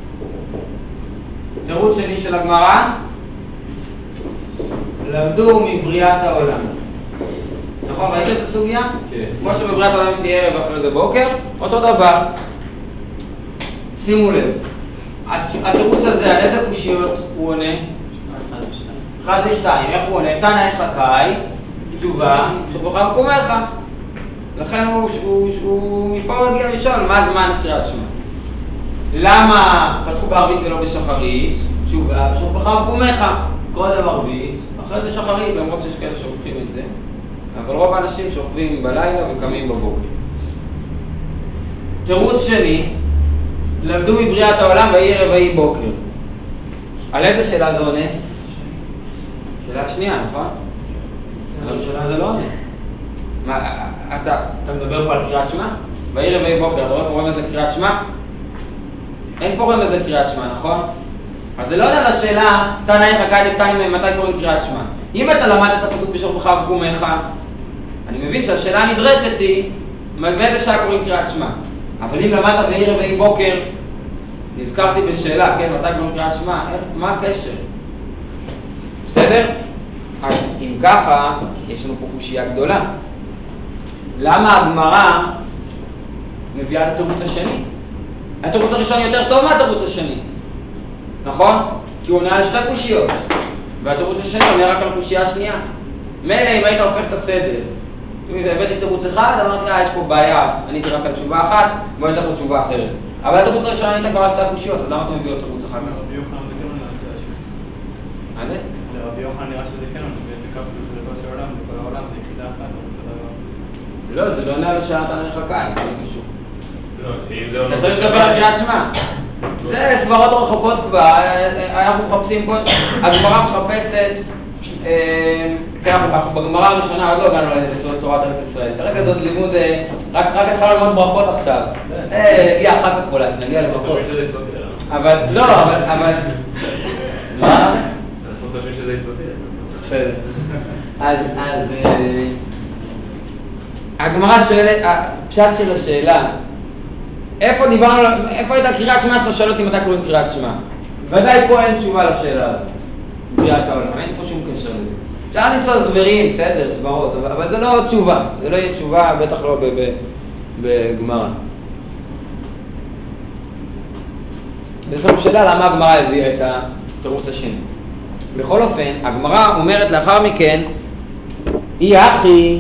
תירוץ שני של הגמרא, למדו מבריאת העולם. נכון, ראיתם את הסוגיה? כן. כמו שבבריאת העולם יש לי ערב ואחרי זה בוקר, אותו דבר. שימו לב, התירוץ הזה, על איזה קושיות הוא עונה? אחד ושתיים. איך הוא עונה? תנא היכא קאי, תשובה, שוכבך וקומך. לכן הוא, הוא, הוא מפה מגיע לשאול, מה זמן קריאת שמע? למה פתחו בערבית ולא בשחרית? תשובה, שוכבך וקומך. קודם ערבית, אחרי זה שחרית, למרות שיש כאלה שהופכים את זה. אבל רוב האנשים שוכבים בלילה וקמים בבוקר. תירוץ שני, למדו מבריאת העולם ויהי ערב ויהי בוקר. על איזה שאלה זה עונה? שאלה שנייה, נכון? על השאלה זה לא עונה. מה, אתה, אתה מדבר פה על קריאת שמע? ויהי ערב ויהי בוקר, אתה רואה פה רואים לזה קריאת שמע? אין פה רואים לזה קריאת שמע, נכון? אז זה לא עונה לשאלה, תנא היכא קאי דקתני ממתי קוראים קריאת שמע. אם אתה למד את הפסוק בשוכבך וקומך, אני מבין שהשאלה הנדרשת היא, באיזה שעה קוראים קריאת שמע. אבל אם למדת ויהי ערב ויהי בוקר, נזכרתי בשאלה, כן, מתי קוראים קריאת שמע, מה הקשר? בסדר? אז אם ככה, יש לנו פה קושיה גדולה. למה הגמרא מביאה את התירוץ השני? התירוץ הראשון יותר טוב מהתירוץ השני, נכון? כי הוא עונה על שתי קושיות, והתירוץ השני עונה רק על הקושייה השנייה. מילא אם היית הופך את הסדר, אם הבאתי תירוץ אחד, אמרתי, אה, יש פה בעיה, עניתי רק על תשובה אחת, בוא ניתן לך תשובה אחרת. אבל התירוץ הראשון ענית כבר על שתי הקושיות, אז למה אתה מביא עוד תירוץ אחר כך? לרבי יוחנן זה כן עונה על זה השני. מה זה? לרבי יוחנן נראה שזה כן עונה, וזה קפסול של כל העולם, וכל העולם זה יחידה אחת, אבל זה דבר. לא, זה לא עונה על השאלה תנא היכא קאי, זה לא קשור. לא, שאם זה אתה צריך לדבר על קריאת שמע. זה סברות רחוקות כבר, אנחנו מחפשים פה, הגמרא מחפשת, בגמרא הראשונה עוד לא הגענו לסוד תורת ארץ ישראל, כרגע זאת לימוד, רק התחלנו ללמוד ברכות עכשיו, הגיע אחר כך אולי, נגיע לברכות, אבל לא, אבל, מה? אנחנו חושבים שזה יסודי. בסדר, אז הגמרא שואלת, הפשט של השאלה, איפה דיברנו, איפה הייתה קריאת שמע שאתה שואל אותי מתי קוראים קריאת שמע? ודאי פה אין תשובה לשאלה הזאת, בריאת העולם, אין פה שום קשר לזה. אפשר למצוא הסברים, בסדר, סברות, אבל זה לא תשובה, זה לא יהיה תשובה, בטח לא בגמרא. יש לנו שאלה למה הגמרא הביאה את התירוץ השני. בכל אופן, הגמרא אומרת לאחר מכן, אי אחי,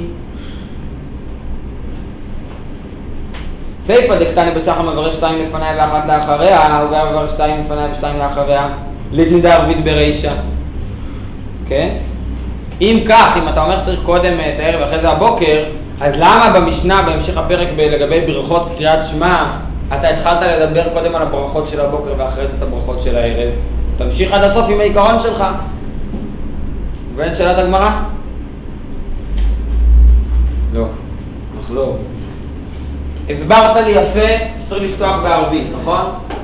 סייפא דקתני בשחר מברך שתיים לפניי ואחת לאחריה, ובערב מברך שתיים לפניי ושתיים לאחריה, לתנידה ערבית ברישא. כן? אם כך, אם אתה אומר שצריך קודם את הערב ואחרי זה הבוקר, אז למה במשנה, בהמשך הפרק לגבי ברכות קריאת שמע, אתה התחלת לדבר קודם על הברכות של הבוקר ואחרי זה את הברכות של הערב? תמשיך עד הסוף עם העיקרון שלך. ואין שאלת הגמרא? לא. מחלור. הסברת לי יפה שצריך לפתוח בערבית, נכון?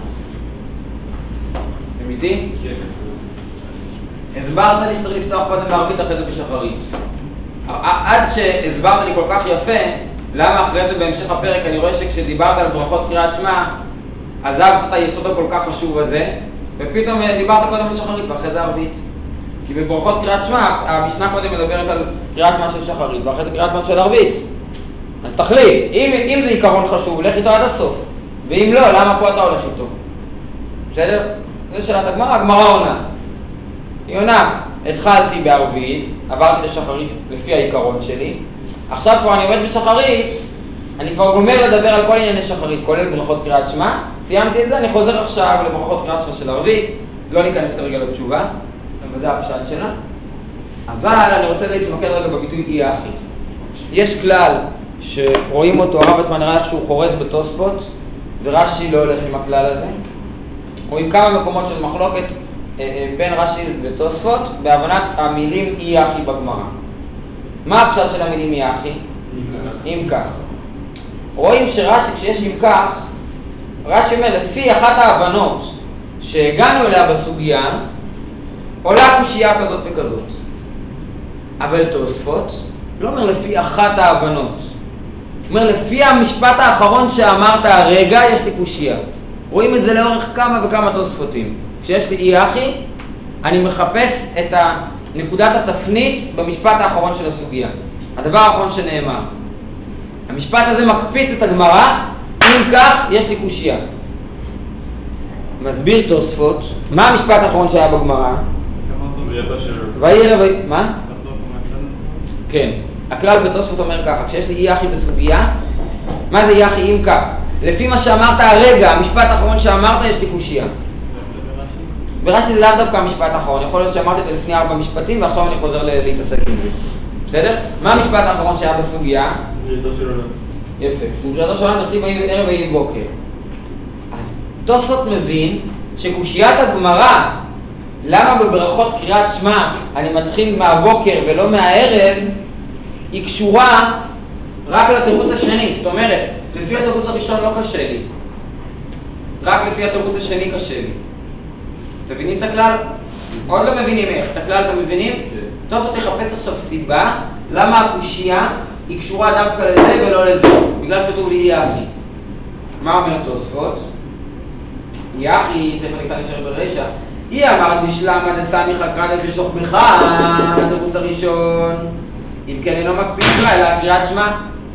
אמיתי? כן. הסברת לי שצריך לפתוח קודם בערבית אחרי זה בשחרית. עד שהסברת לי כל כך יפה, למה אחרי זה בהמשך הפרק אני רואה שכשדיברת על ברכות קריאת שמע, עזבת את היסוד הכל כך חשוב הזה, ופתאום דיברת קודם בשחרית ואחרי זה ערבית. כי בברכות קריאת שמע, המשנה קודם מדברת על קריאת שמע של שחרית ואחרי זה קריאת שמע של ערבית. אז תחליט, אם, אם זה עיקרון חשוב, לך איתו עד הסוף. ואם לא, למה פה אתה הולך איתו? בסדר? זו שאלת הגמרא, הגמרא עונה. היא עונה, התחלתי בערבית, עברתי לשחרית לפי העיקרון שלי. עכשיו כבר אני עומד בשחרית, אני כבר גומר לדבר על כל ענייני שחרית, כולל ברכות קריאת שמע. סיימתי את זה, אני חוזר עכשיו לברכות קריאת שמע של ערבית. לא ניכנס כרגע לתשובה, אבל זה הפשט שלה. אבל אני רוצה להתמקד רגע בביטוי אי אחי. יש כלל שרואים אותו, הרב עצמן נראה איך שהוא חורז בתוספות, ורש"י לא הולך עם הכלל הזה. רואים כמה מקומות של מחלוקת בין רש"י ותוספות, בהבנת המילים אי אחי בגמרא. מה הפשט של המילים אי אחי? אם כך. רואים שרש"י, כשיש אם כך, רש"י אומר, לפי אחת ההבנות שהגענו אליה בסוגיה, עולה קושייה כזאת וכזאת. אבל תוספות לא אומר לפי אחת ההבנות. אומר, לפי המשפט האחרון שאמרת הרגע, יש לי קושייה. רואים את זה לאורך כמה וכמה תוספותים. כשיש לי אי אחי, אני מחפש את נקודת התפנית במשפט האחרון של הסוגיה. הדבר האחרון שנאמר. המשפט הזה מקפיץ את הגמרא, אם כך, יש לי קושייה. מסביר תוספות, מה המשפט האחרון שהיה בגמרא? וירא, מה? כן. הכלל בתוספות אומר ככה, כשיש לי אי אחי בסוגיה, מה זה אי אחי אם כך? לפי מה שאמרת הרגע, המשפט האחרון שאמרת, יש לי קושייה. ברש"י זה לאו דווקא המשפט האחרון, יכול להיות שאמרתי את זה לפני ארבע משפטים ועכשיו אני חוזר להתעסק עם זה. בסדר? מה המשפט האחרון שהיה בסוגיה? בריאתו של עולם. יפה. בריאתו של עולם נכתיב ערב ויהי בוקר. אז תוספות מבין שקושיית הגמרא, למה בברכות קריאת שמע אני מתחיל מהבוקר ולא מהערב, היא קשורה רק לתירוץ השני. זאת אומרת, לפי התירוץ הראשון לא קשה לי, רק לפי התירוץ השני קשה לי. אתם מבינים את הכלל? עוד לא מבינים איך. את הכלל אתם מבינים? תוספות תחפש עכשיו סיבה למה הקושייה היא קשורה דווקא לזה ולא לזה, בגלל שכתוב לי אי אחי. מה אומר תוספות? אי אחי, ספר נקטן נשאר ברישא, אי אמרת בשלמה דסמיכא קרא בשוכבך, התירוץ הראשון, אם כן אינו מקפיד אלא קריאת שמע.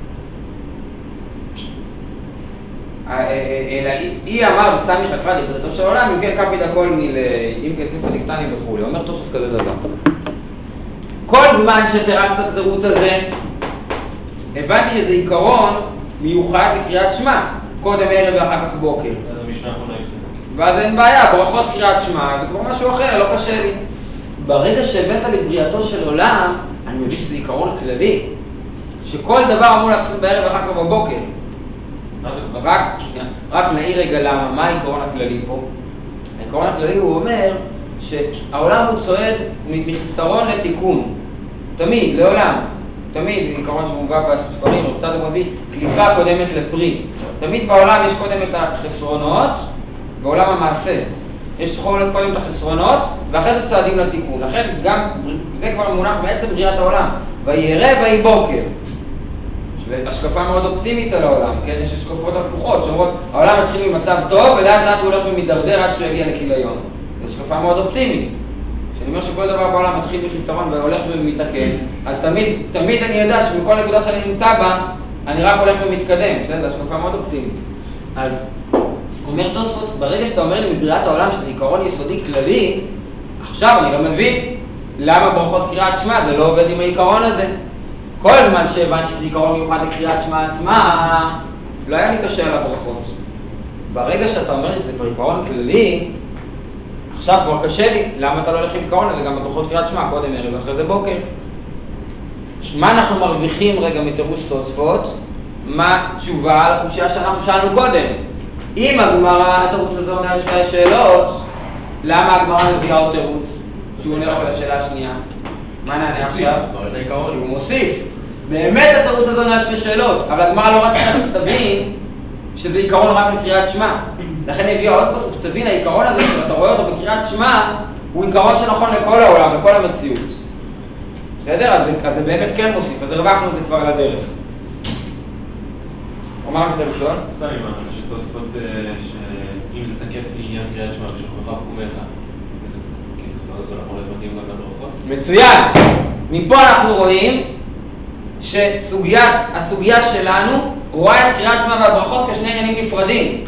אלא אי אמר דסמיכא קרא בריאתו של עולם, אם כן קפיד הכל מיל, אם כן ספר נקטני וכו'. אומר תוספות כזה דבר. כל זמן שתרצת את התירוץ הזה, הבנתי שזה עיקרון מיוחד לקריאת שמע, קודם ערב ואחר כך בוקר. אז המשנה האחרונה עם זה. ואז אין בעיה, ברכות קריאת שמע, זה כבר משהו אחר, לא קשה לי. ברגע שהבאת לי בריאתו של עולם, אני מבין שזה עיקרון כללי, שכל דבר אמור להתחיל בערב ואחר כך בבוקר. רק, רק נעיר רגע למה, מה העיקרון הכללי פה? העיקרון הכללי הוא אומר שהעולם הוא צועד מחיסרון לתיקון, תמיד, לעולם. תמיד, זה עיקרון שמובא בספרים, או קצת הוא מביא, קליפה קודמת לפרי. תמיד בעולם יש קודם את החסרונות, בעולם המעשה. יש קודם את החסרונות, ואחרי זה צעדים לתיקון. לכן גם, זה כבר מונח בעצם בריאת העולם. ויהי ערב ויהי בוקר. השקפה מאוד אופטימית על העולם, כן? יש השקפות הפוכות, שאומרות, העולם מתחיל ממצב טוב, ולאט לאט הוא הולך ומתדרדר עד שהוא יגיע לכיליון. זו השקפה מאוד אופטימית. שאני אומר שכל דבר בעולם מתחיל מחיסרון והולך ומתעכב, אז תמיד, תמיד אני יודע שבכל נקודה שאני נמצא בה, אני רק הולך ומתקדם, בסדר? זו השקפה מאוד אופטימית. אז אומר תוספות, ברגע שאתה אומר לי מבריאת העולם שזה עיקרון יסודי כללי, עכשיו אני לא מבין למה ברכות קריאת שמע זה לא עובד עם העיקרון הזה. כל הזמן שהבנתי שזה עיקרון מיוחד לקריאת שמע עצמה, לא היה לי קשה על הברכות. ברגע שאתה אומר שזה כבר עיקרון כללי, עכשיו כבר קשה לי, למה אתה לא הולך עם עיקרון הזה גם בברכות קריאת שמע, קודם ערב ואחרי זה בוקר? מה אנחנו מרוויחים רגע מתירוץ תוספות? מה תשובה על הקושיה שאנחנו שאלנו קודם? אם הגמרא, התירוץ הזה עונה על שתי שאלות, למה הגמרא מביאה עוד תירוץ? שהוא עונה רק על השאלה השנייה. מה נענה עכשיו? כי הוא מוסיף. באמת התירוץ הזה עונה על שתי שאלות, אבל הגמרא לא רצתה שתבין שזה עיקרון רק לקריאת שמע. לכן הביאה עוד פסוק, תבין, העיקרון הזה שאתה רואה אותו בקריאת שמע, הוא עיקרון שנכון לכל העולם, לכל המציאות. בסדר? אז, אז זה באמת כן מוסיף, אז הרווחנו את זה כבר לדרך. אומר לך את הראשון? סתם עם שתוספות שאם זה תקף לעניין קריאת שמע ושכבך וקומך, זה נכון לפרקים גם לברכות? מצוין! מפה אנחנו רואים שהסוגיה שלנו רואה את קריאת שמע והברכות כשני עניינים נפרדים.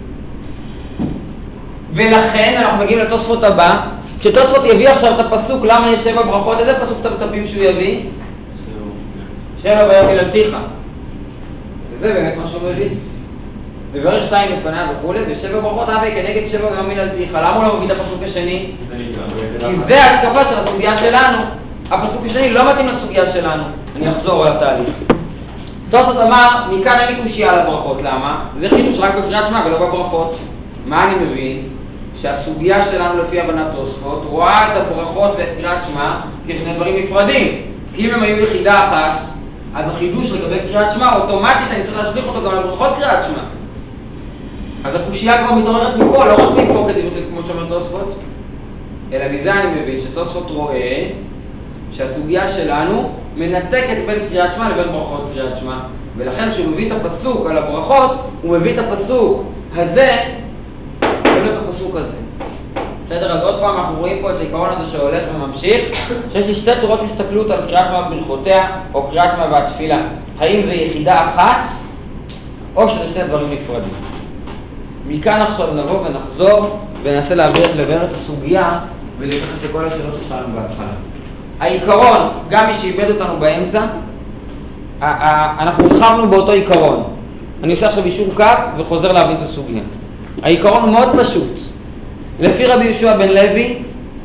ולכן אנחנו מגיעים לתוספות הבא, כשתוספות יביא עכשיו את הפסוק למה יש שבע ברכות, איזה פסוק אתם מצפים שהוא יביא? שבע ביום היללתיך. וזה באמת מה שהוא מביא. מברך שתיים לפניו וכו', ושבע ברכות אבי כנגד שבע ביום היללתיך. למה הוא לא מביא את הפסוק השני? כי זה ההשקפה של הסוגיה שלנו. הפסוק השני לא מתאים לסוגיה שלנו. אני אחזור על התהליך. תוספות אמר, מכאן אין לי קושיה על הברכות. למה? זה חידוש רק בקריאת שמע ולא בברכות. מה אני מבין? שהסוגיה שלנו לפי הבנת תוספות רואה את הברכות ואת קריאת שמע כשני דברים נפרדים. כי אם הם היו יחידה אחת, אז החידוש לגבי קריאת שמע, אוטומטית אני צריך להשליך אותו גם לברכות קריאת שמע. אז הקושייה כבר מתעוררת מפה, לא רק מפה כמו שאומר תוספות, אלא מזה אני מבין שתוספות רואה שהסוגיה שלנו מנתקת בין קריאת שמע לבין ברכות קריאת שמע. ולכן כשהוא מביא את הפסוק על הברכות, הוא מביא את הפסוק הזה ולא את הפסוק הזה. בסדר, אז עוד פעם אנחנו רואים פה את העיקרון הזה שהולך וממשיך, שיש לי שתי צורות הסתכלות על קריאת שמע בברכותיה או קריאת שמע והתפילה. האם זה יחידה אחת או שזה שני דברים נפרדים. מכאן עכשיו נבוא ונחזור וננסה לבאר את הסוגיה ולהתייחס לכל השאלות ששאלנו בהתחלה. העיקרון, גם מי שאיבד אותנו באמצע, אנחנו הרחבנו באותו עיקרון. אני עושה עכשיו אישור קו וחוזר להבין את הסוגיה. העיקרון הוא מאוד פשוט. לפי רבי יהושע בן לוי,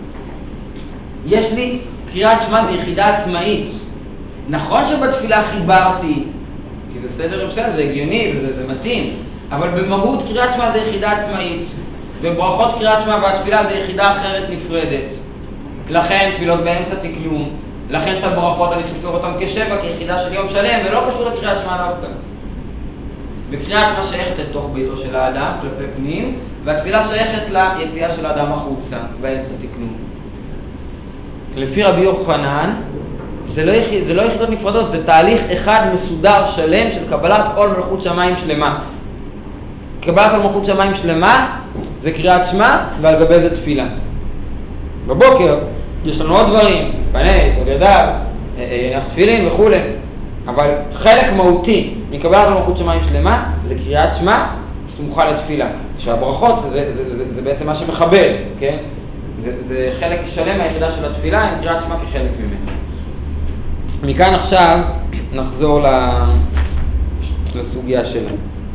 יש לי קריאת שמע זה יחידה עצמאית. נכון שבתפילה חיברתי, כי זה סדר בסדר, זה הגיוני וזה זה מתאים, אבל במהות קריאת שמע זה יחידה עצמאית, וברכות קריאת שמע והתפילה זה יחידה אחרת נפרדת. לכן תפילות באמצע תקלום, לכן את הברכות אני סופר אותם כשבע כיחידה של יום שלם, ולא קשור לקריאת שמע דווקא. וקריאת שמע שייכת לתוך ביתו של האדם, כלפי פנים, והתפילה שייכת ליציאה של האדם החוצה, באמצע תקלום. לפי רבי יוחנן, זה לא, יחיד, זה לא יחידות נפרדות, זה תהליך אחד מסודר שלם של קבלת עול מלכות שמיים שלמה. קבלת עול מלכות שמיים שלמה זה קריאת שמע ועל גבי זה תפילה. בבוקר יש לנו עוד דברים, פנית, עוד ידיו, יניח תפילין וכו'. אבל חלק מהותי מקבלת עול מלכות שמיים שלמה זה קריאת שמע סמוכה לתפילה. שהברכות זה, זה, זה, זה בעצם מה שמחבל, כן? זה, זה חלק שלם מהיחידה של התפילה עם קריאת שמע כחלק ממנו. מכאן עכשיו נחזור לסוגיה שלנו.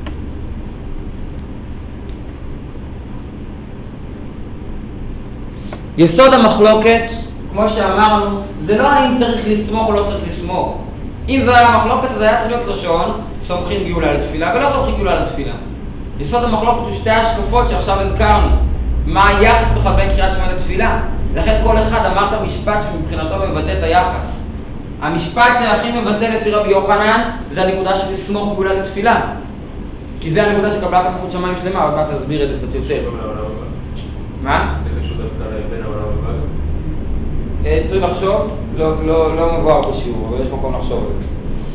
יסוד המחלוקת, כמו שאמרנו, זה לא האם צריך לסמוך או לא צריך לסמוך. אם זו היה המחלוקת, אז היה צריך להיות לשון, סומכים גאולה לתפילה ולא סומכים גאולה לתפילה. יסוד המחלוקת הוא שתי השקפות שעכשיו הזכרנו. מה היחס בכלל בין קריאת שמע לתפילה? לכן כל אחד אמר את המשפט שמבחינתו מבטא את היחס. המשפט שהכי מבטא לפי רבי יוחנן זה הנקודה של לסמוך גאולה לתפילה. כי זה הנקודה של קבלת מלכות שמיים שלמה, עוד מעט תסביר את זה קצת יותר. מה? זה קשור דווקא בין העולם ובא? צריך לחשוב, לא, לא, לא מבואר בשיעור, אבל יש מקום לחשוב על זה.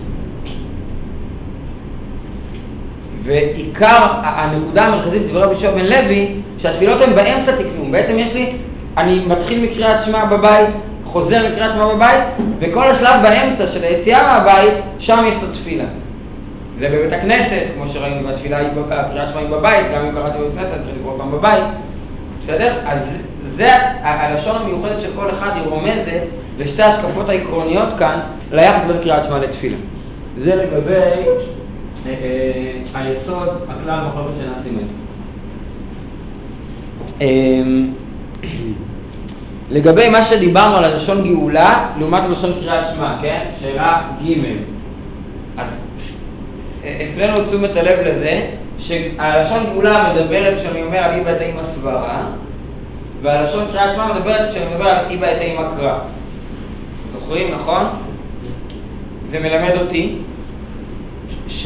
ועיקר, הנקודה המרכזית בדברי רבי יהושע בן לוי, שהתפילות הן באמצע תקנום. בעצם יש לי, אני מתחיל מקריאת שמע בבית, חוזר לקריאת שמע בבית, וכל השלב באמצע של היציאה מהבית, שם יש את התפילה. זה בבית הכנסת, כמו שראינו בתפילה, הקריאת שמע היא בבית, גם אם קראתי בבית הכנסת, צריך לקרוא פעם בבית. בסדר? אז זה הלשון המיוחדת של כל אחד, היא רומזת לשתי השקפות העקרוניות כאן, ליחס בין קריאת שמע לתפילה. זה לגבי אה, אה, היסוד, הכלל מחלוקת של הסימטריה. אה, לגבי מה שדיברנו על הלשון גאולה, לעומת הלשון קריאת שמע, כן? שאלה ג' אז הפנינו תשומת הלב לזה, שהלשון גאולה מדברת כשאני אומר על איבא עם הסברה, והלשון קריאת שמע מדברת כשאני מדבר על איבא עם הקרא. זוכרים, נכון? זה מלמד אותי ש...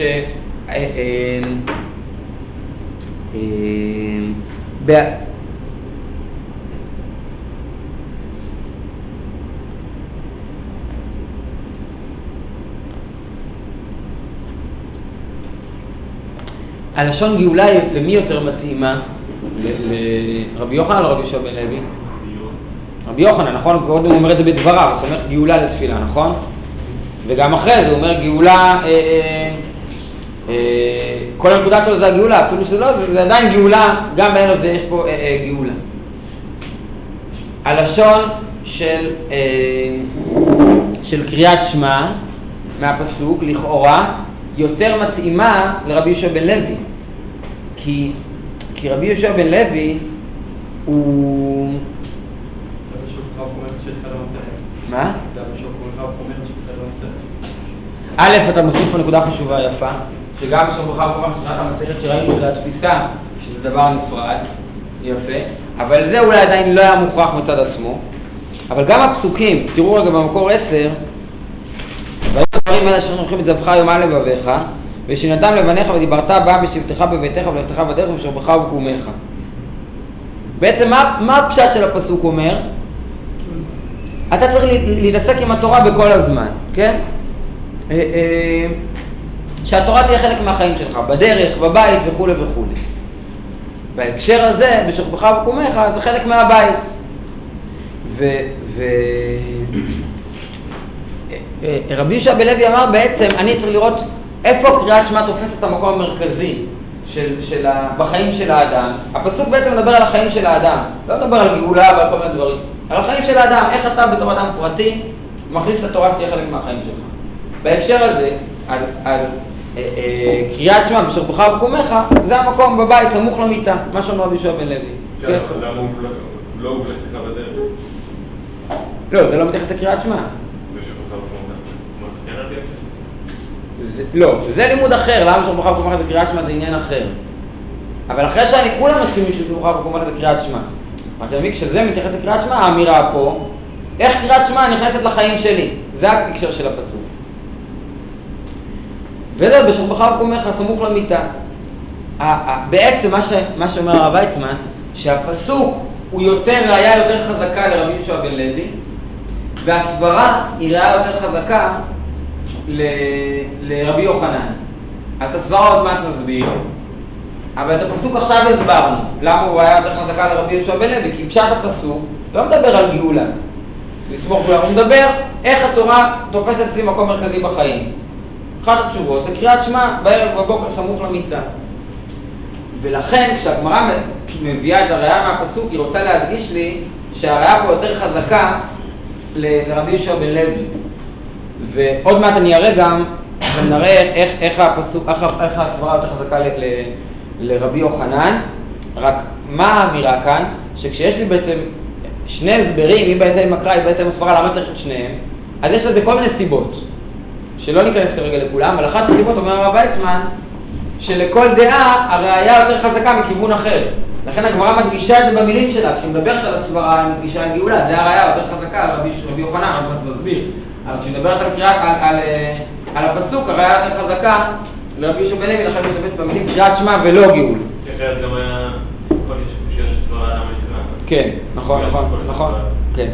הלשון גאולה למי יותר מתאימה? לרבי יוחנן או לרבי יהושע בן לוי? רבי יוחנן, נכון? קודם הוא אומר את זה בדבריו, הוא סומך גאולה לתפילה, נכון? וגם אחרי זה הוא אומר גאולה, אה, אה, אה, כל הנקודה שלו זה הגאולה, אפילו שזה לא, זה עדיין גאולה, גם בערב זה יש פה אה, אה, גאולה. הלשון של, אה, של קריאת שמע מהפסוק, לכאורה, יותר מתאימה לרבי יהושע בן לוי. כי, כי רבי יהושע בן לוי הוא... מה? א', אתה מוסיף פה נקודה חשובה יפה, שגם בשום ברכה וקומך שנת המסכת שראינו של התפיסה, שזה דבר נפרד, יפה, אבל זה אולי עדיין לא היה מוכרח מצד עצמו. אבל גם הפסוקים, תראו רגע במקור עשר, והיו דברים האלה אשר נוכחים את זבך היום על לבביך, ושנתם לבניך ודיברת בם בשבתך בביתך ולכתך בדרך ובשרבך ובקומך. בעצם מה, מה הפשט של הפסוק אומר? אתה צריך להתעסק עם התורה בכל הזמן, כן? שהתורה תהיה חלק מהחיים שלך, בדרך, בבית וכו' וכו'. בהקשר הזה, בשרבך ובקומך, זה חלק מהבית. ו... ו... רבי יהושע בן לוי אמר בעצם, אני צריך לראות איפה קריאת שמע תופסת את המקום המרכזי של, של ה, בחיים של האדם. הפסוק בעצם מדבר על החיים של האדם, לא מדבר על גאולה ועל כל מיני דברים, על החיים של האדם, איך אתה בתור אדם פרטי מכניס את התורה שתהיה חלק מהחיים שלך. בהקשר הזה, אז, אז אה, אה, קריאת שמע בשרבך ובקומך, זה המקום בבית, סמוך למיטה, מה שאומר רבי יהושע בן לוי. למה הוא לא הובלך לך בדרך? לא, זה לא מתייחס לקריאת שמע. לא, זה לימוד אחר, למה שרבך ובקומך זה קריאת שמע זה עניין אחר. אבל אחרי שאני כולם מסכימים ששרבך ובקומך זה קריאת שמע. רק תמיד כשזה מתייחס לקריאת שמע, האמירה פה, איך קריאת שמע נכנסת לחיים שלי? זה ההקשר של הפסוק. וזה בשרבך ובקומך סמוך למיטה. בעצם מה שאומר הרב ויצמן, שהפסוק הוא יותר ראיה יותר חזקה לרבי יהושע בן לוי, והסברה היא ראיה יותר חזקה ל... לרבי יוחנן. אז את הסברה עוד מעט נסביר, אבל את הפסוק עכשיו הסברנו. למה הוא היה יותר חזקה לרבי יהושע בן לוי? כי פשט הפסוק לא מדבר על גאולה, לסמוך גאולה, הוא מדבר איך התורה תופסת אצלי מקום מרכזי בחיים. אחת התשובות זה קריאת שמע בערב בבוקר סמוך למיטה. ולכן כשהגמרא מביאה את הראיה מהפסוק, היא רוצה להדגיש לי שהראיה פה יותר חזקה ל... לרבי יהושע בן לוי. ועוד מעט אני אראה גם, ונראה איך, איך, הפסוק, איך, איך הסברה יותר חזקה ל, ל, לרבי יוחנן. רק מה האמירה כאן? שכשיש לי בעצם שני הסברים, אם בעצם מקרא, אם בעצם הסברה, למה צריך את שניהם? אז יש לזה כל מיני סיבות, שלא ניכנס כרגע לכולם, אבל אחת הסיבות אומר הרב ויצמן, שלכל דעה הראיה יותר חזקה מכיוון אחר. לכן הגמרא מדגישה את זה במילים שלה, כשהיא מדברת על הסברה, היא מדגישה על גאולה, זה הראיה יותר חזקה לרבי, רבי יוחנן, אני צריך להסביר. אבל כשהיא מדברת על קריאת, על, על, על הפסוק, הראיה יותר חזקה לרבי יהושע בן לוי, לכן משתמש במילים קריאת שמע ולא גאולה. אחרת גם היה כל קושיה של סברה למה נקרא. כן, נכון, נכון, נכון, כן.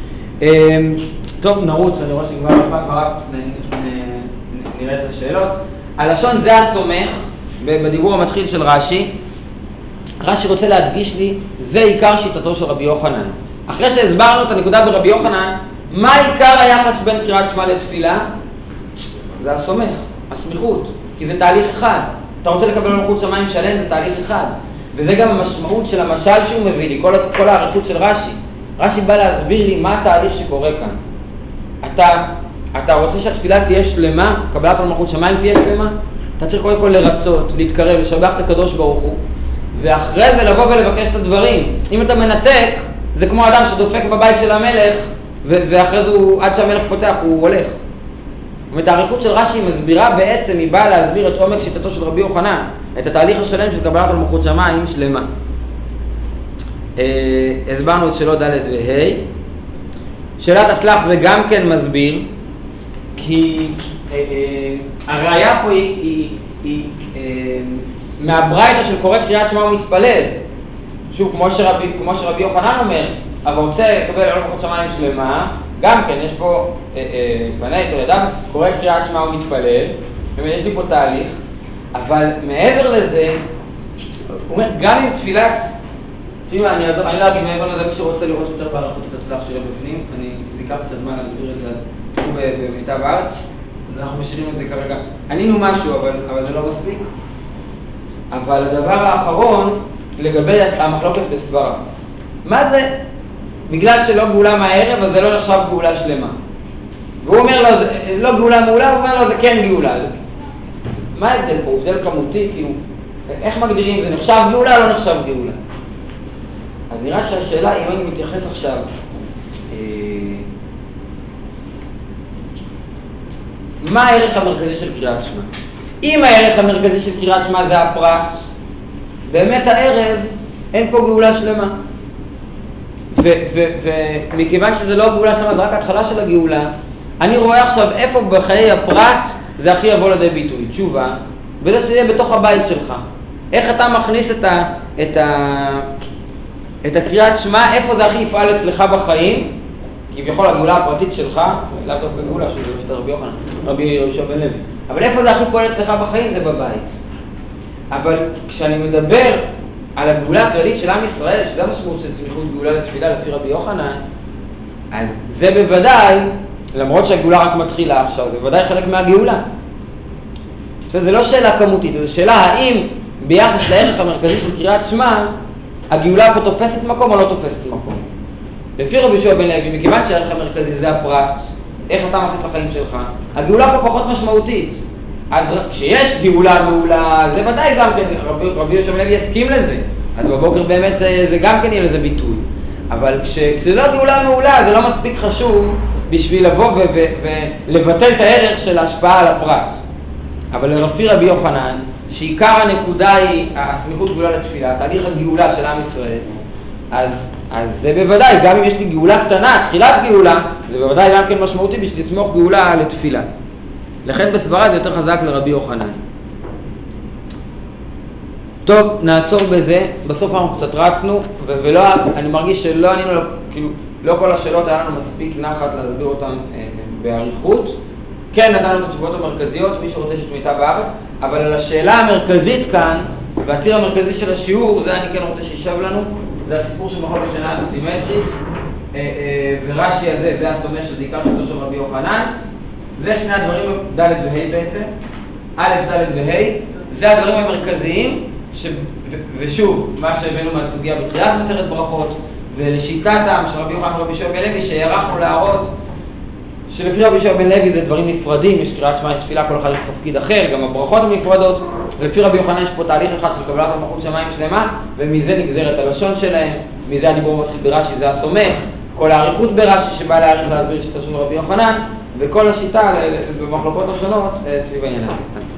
טוב, נרוץ, אני רואה שכבר רק נראה את השאלות. הלשון זה הסומך, בדיבור המתחיל של רש"י, רש"י רוצה להדגיש לי, זה עיקר שיטתו של רבי יוחנן. אחרי שהסברנו את הנקודה ברבי יוחנן, מה עיקר היחס בין קריאת שמע לתפילה? זה הסומך, הסמיכות, כי זה תהליך אחד. אתה רוצה לקבל מלכות שמיים שלם, זה תהליך אחד. וזה גם המשמעות של המשל שהוא מביא לי, כל, כל העריכות של רש"י. רש"י בא להסביר לי מה התהליך שקורה כאן. אתה, אתה רוצה שהתפילה תהיה שלמה, קבלת על מלכות שמיים תהיה שלמה? אתה צריך קודם כל לרצות, להתקרב, לשבח את הקדוש ברוך הוא, ואחרי זה לבוא ולבקש את הדברים. אם אתה מנתק, זה כמו אדם שדופק בבית של המלך, ו- ואחרי זה הוא, עד שהמלך פותח, הוא הולך. זאת אומרת, העריכות של רש"י מסבירה בעצם, היא באה להסביר את עומק שיטתו של רבי יוחנן, את התהליך השלם של קבלת על מלכות שמיים שלמה. אה, הסברנו את שאלות ד' וה'. שאלת הצלח זה גם כן מסביר, כי אה, אה, הראיה פה היא, היא, היא אה, מהברייתא של קורא קריאת שמע ומתפלל. שוב, כמו שרבי, כמו שרבי יוחנן אומר, אבל רוצה לקבל על מלכות שמיים שלמה, גם כן, יש פה פני איתו ידיו, קורא קריאת שמע ומתפלל, ויש לי פה תהליך, אבל מעבר לזה, הוא אומר, גם עם תפילת, תראו, אני אעזור, אני לא אגיד מעבר לזה, מי שרוצה לראות יותר בערכות את הצלח שלו בפנים, אני אקח את הזמן להסביר את זה, תראו במיטב הארץ, אנחנו משאירים את זה כרגע, ענינו משהו, אבל, אבל זה לא מספיק. אבל הדבר האחרון, לגבי המחלוקת בסברה. מה זה? בגלל שלא גאולה מהערב, אז זה לא נחשב גאולה שלמה. והוא אומר לו, זה לא גאולה מעולה, הוא אומר לו, זה כן גאולה. מה ההבדל פה? הבדל כמותי, כאילו, איך מגדירים, זה נחשב גאולה או לא נחשב גאולה? אז נראה שהשאלה, אם אני מתייחס עכשיו, מה הערך המרכזי של קריאת שמע? אם הערך המרכזי של קריאת שמע זה הפרט, באמת הערב אין פה גאולה שלמה. ומכיוון שזה לא גאולה שלמה, זה רק ההתחלה של הגאולה, אני רואה עכשיו איפה בחיי הפרט זה הכי יבוא לידי ביטוי. תשובה, בזה שיהיה בתוך הבית שלך. איך אתה מכניס את, ה, את, ה, את הקריאת שמע, איפה זה הכי יפעל אצלך בחיים, כביכול הגאולה הפרטית שלך, לאו דווקא גאולה, שזה לא רבי יוחנן, רבי יהושע בן לוי. אבל איפה זה הכי פועל אצלך בחיים? זה בבית. אבל כשאני מדבר על הגאולה הכללית של עם ישראל, שזה המשמעות של סמיכות גאולה לתפילה לפי רבי יוחנן, אז זה בוודאי, למרות שהגאולה רק מתחילה עכשיו, זה בוודאי חלק מהגאולה. זה לא שאלה כמותית, זו שאלה האם ביחס לערך המרכזי של קריאת שמע, הגאולה פה תופסת מקום או לא תופסת מקום. לפי רבי יהושע בן לוי, מכיוון שהערך המרכזי זה הפרט, איך אתה מכניס לחיים שלך, הגאולה פה פחות משמעותית. אז כשיש גאולה מעולה, זה ודאי גם כן, רבי, רבי יהושע בן לוי יסכים לזה. אז בבוקר באמת זה, זה גם כן יהיה לזה ביטוי. אבל כש, כשזה לא גאולה מעולה, זה לא מספיק חשוב בשביל לבוא ו, ו, ולבטל את הערך של ההשפעה על הפרט. אבל לפי רבי יוחנן, שעיקר הנקודה היא הסמיכות גאולה לתפילה, תהליך הגאולה של עם ישראל, אז, אז זה בוודאי, גם אם יש לי גאולה קטנה, תחילת גאולה, זה בוודאי גם כן משמעותי בשביל לסמוך גאולה לתפילה. לכן בסברה זה יותר חזק לרבי יוחנן. טוב, נעצור בזה, בסוף אנחנו קצת רצנו, ו- ולא, אני מרגיש שלא ענינו, כאילו, לא כל השאלות היה לנו מספיק נחת להסביר אותן אה, בעריכות. כן, נתנו את התשובות המרכזיות, מי שרוצה שתמיתה בארץ, אבל על השאלה המרכזית כאן, והציר המרכזי של השיעור, זה אני כן רוצה שישב לנו, זה הסיפור של מחול השינה הסימטרית, אה, אה, ורש"י הזה, זה הסומך של דיקר שלו של רבי יוחנן, זה שני הדברים, ד' וה' בעצם, א', ד' וה', זה הדברים המרכזיים, ש... ו... ושוב, מה שהבאנו מהסוגיה בתחילת מסכת ברכות, ולשיטתם של רבי יוחנן ורבי יהושע בן לוי, שהערכנו להראות שלפי רבי יהושע בן לוי זה דברים נפרדים, יש קריאת שמע, יש תפילה, כל אחד יש תפקיד אחר, גם הברכות הן נפרדות. לפי רבי יוחנן יש פה תהליך אחד של קבלת על מלכות שמיים שלמה, ומזה נגזרת הלשון שלהם, מזה הדיבור מתחיל ברש"י, זה הסומך, כל העריכות ברש"י שבא להעריך להסביר שיטה של רבי יוחנן, וכל השיטה במחלוקות השונות סביב העניין הזה.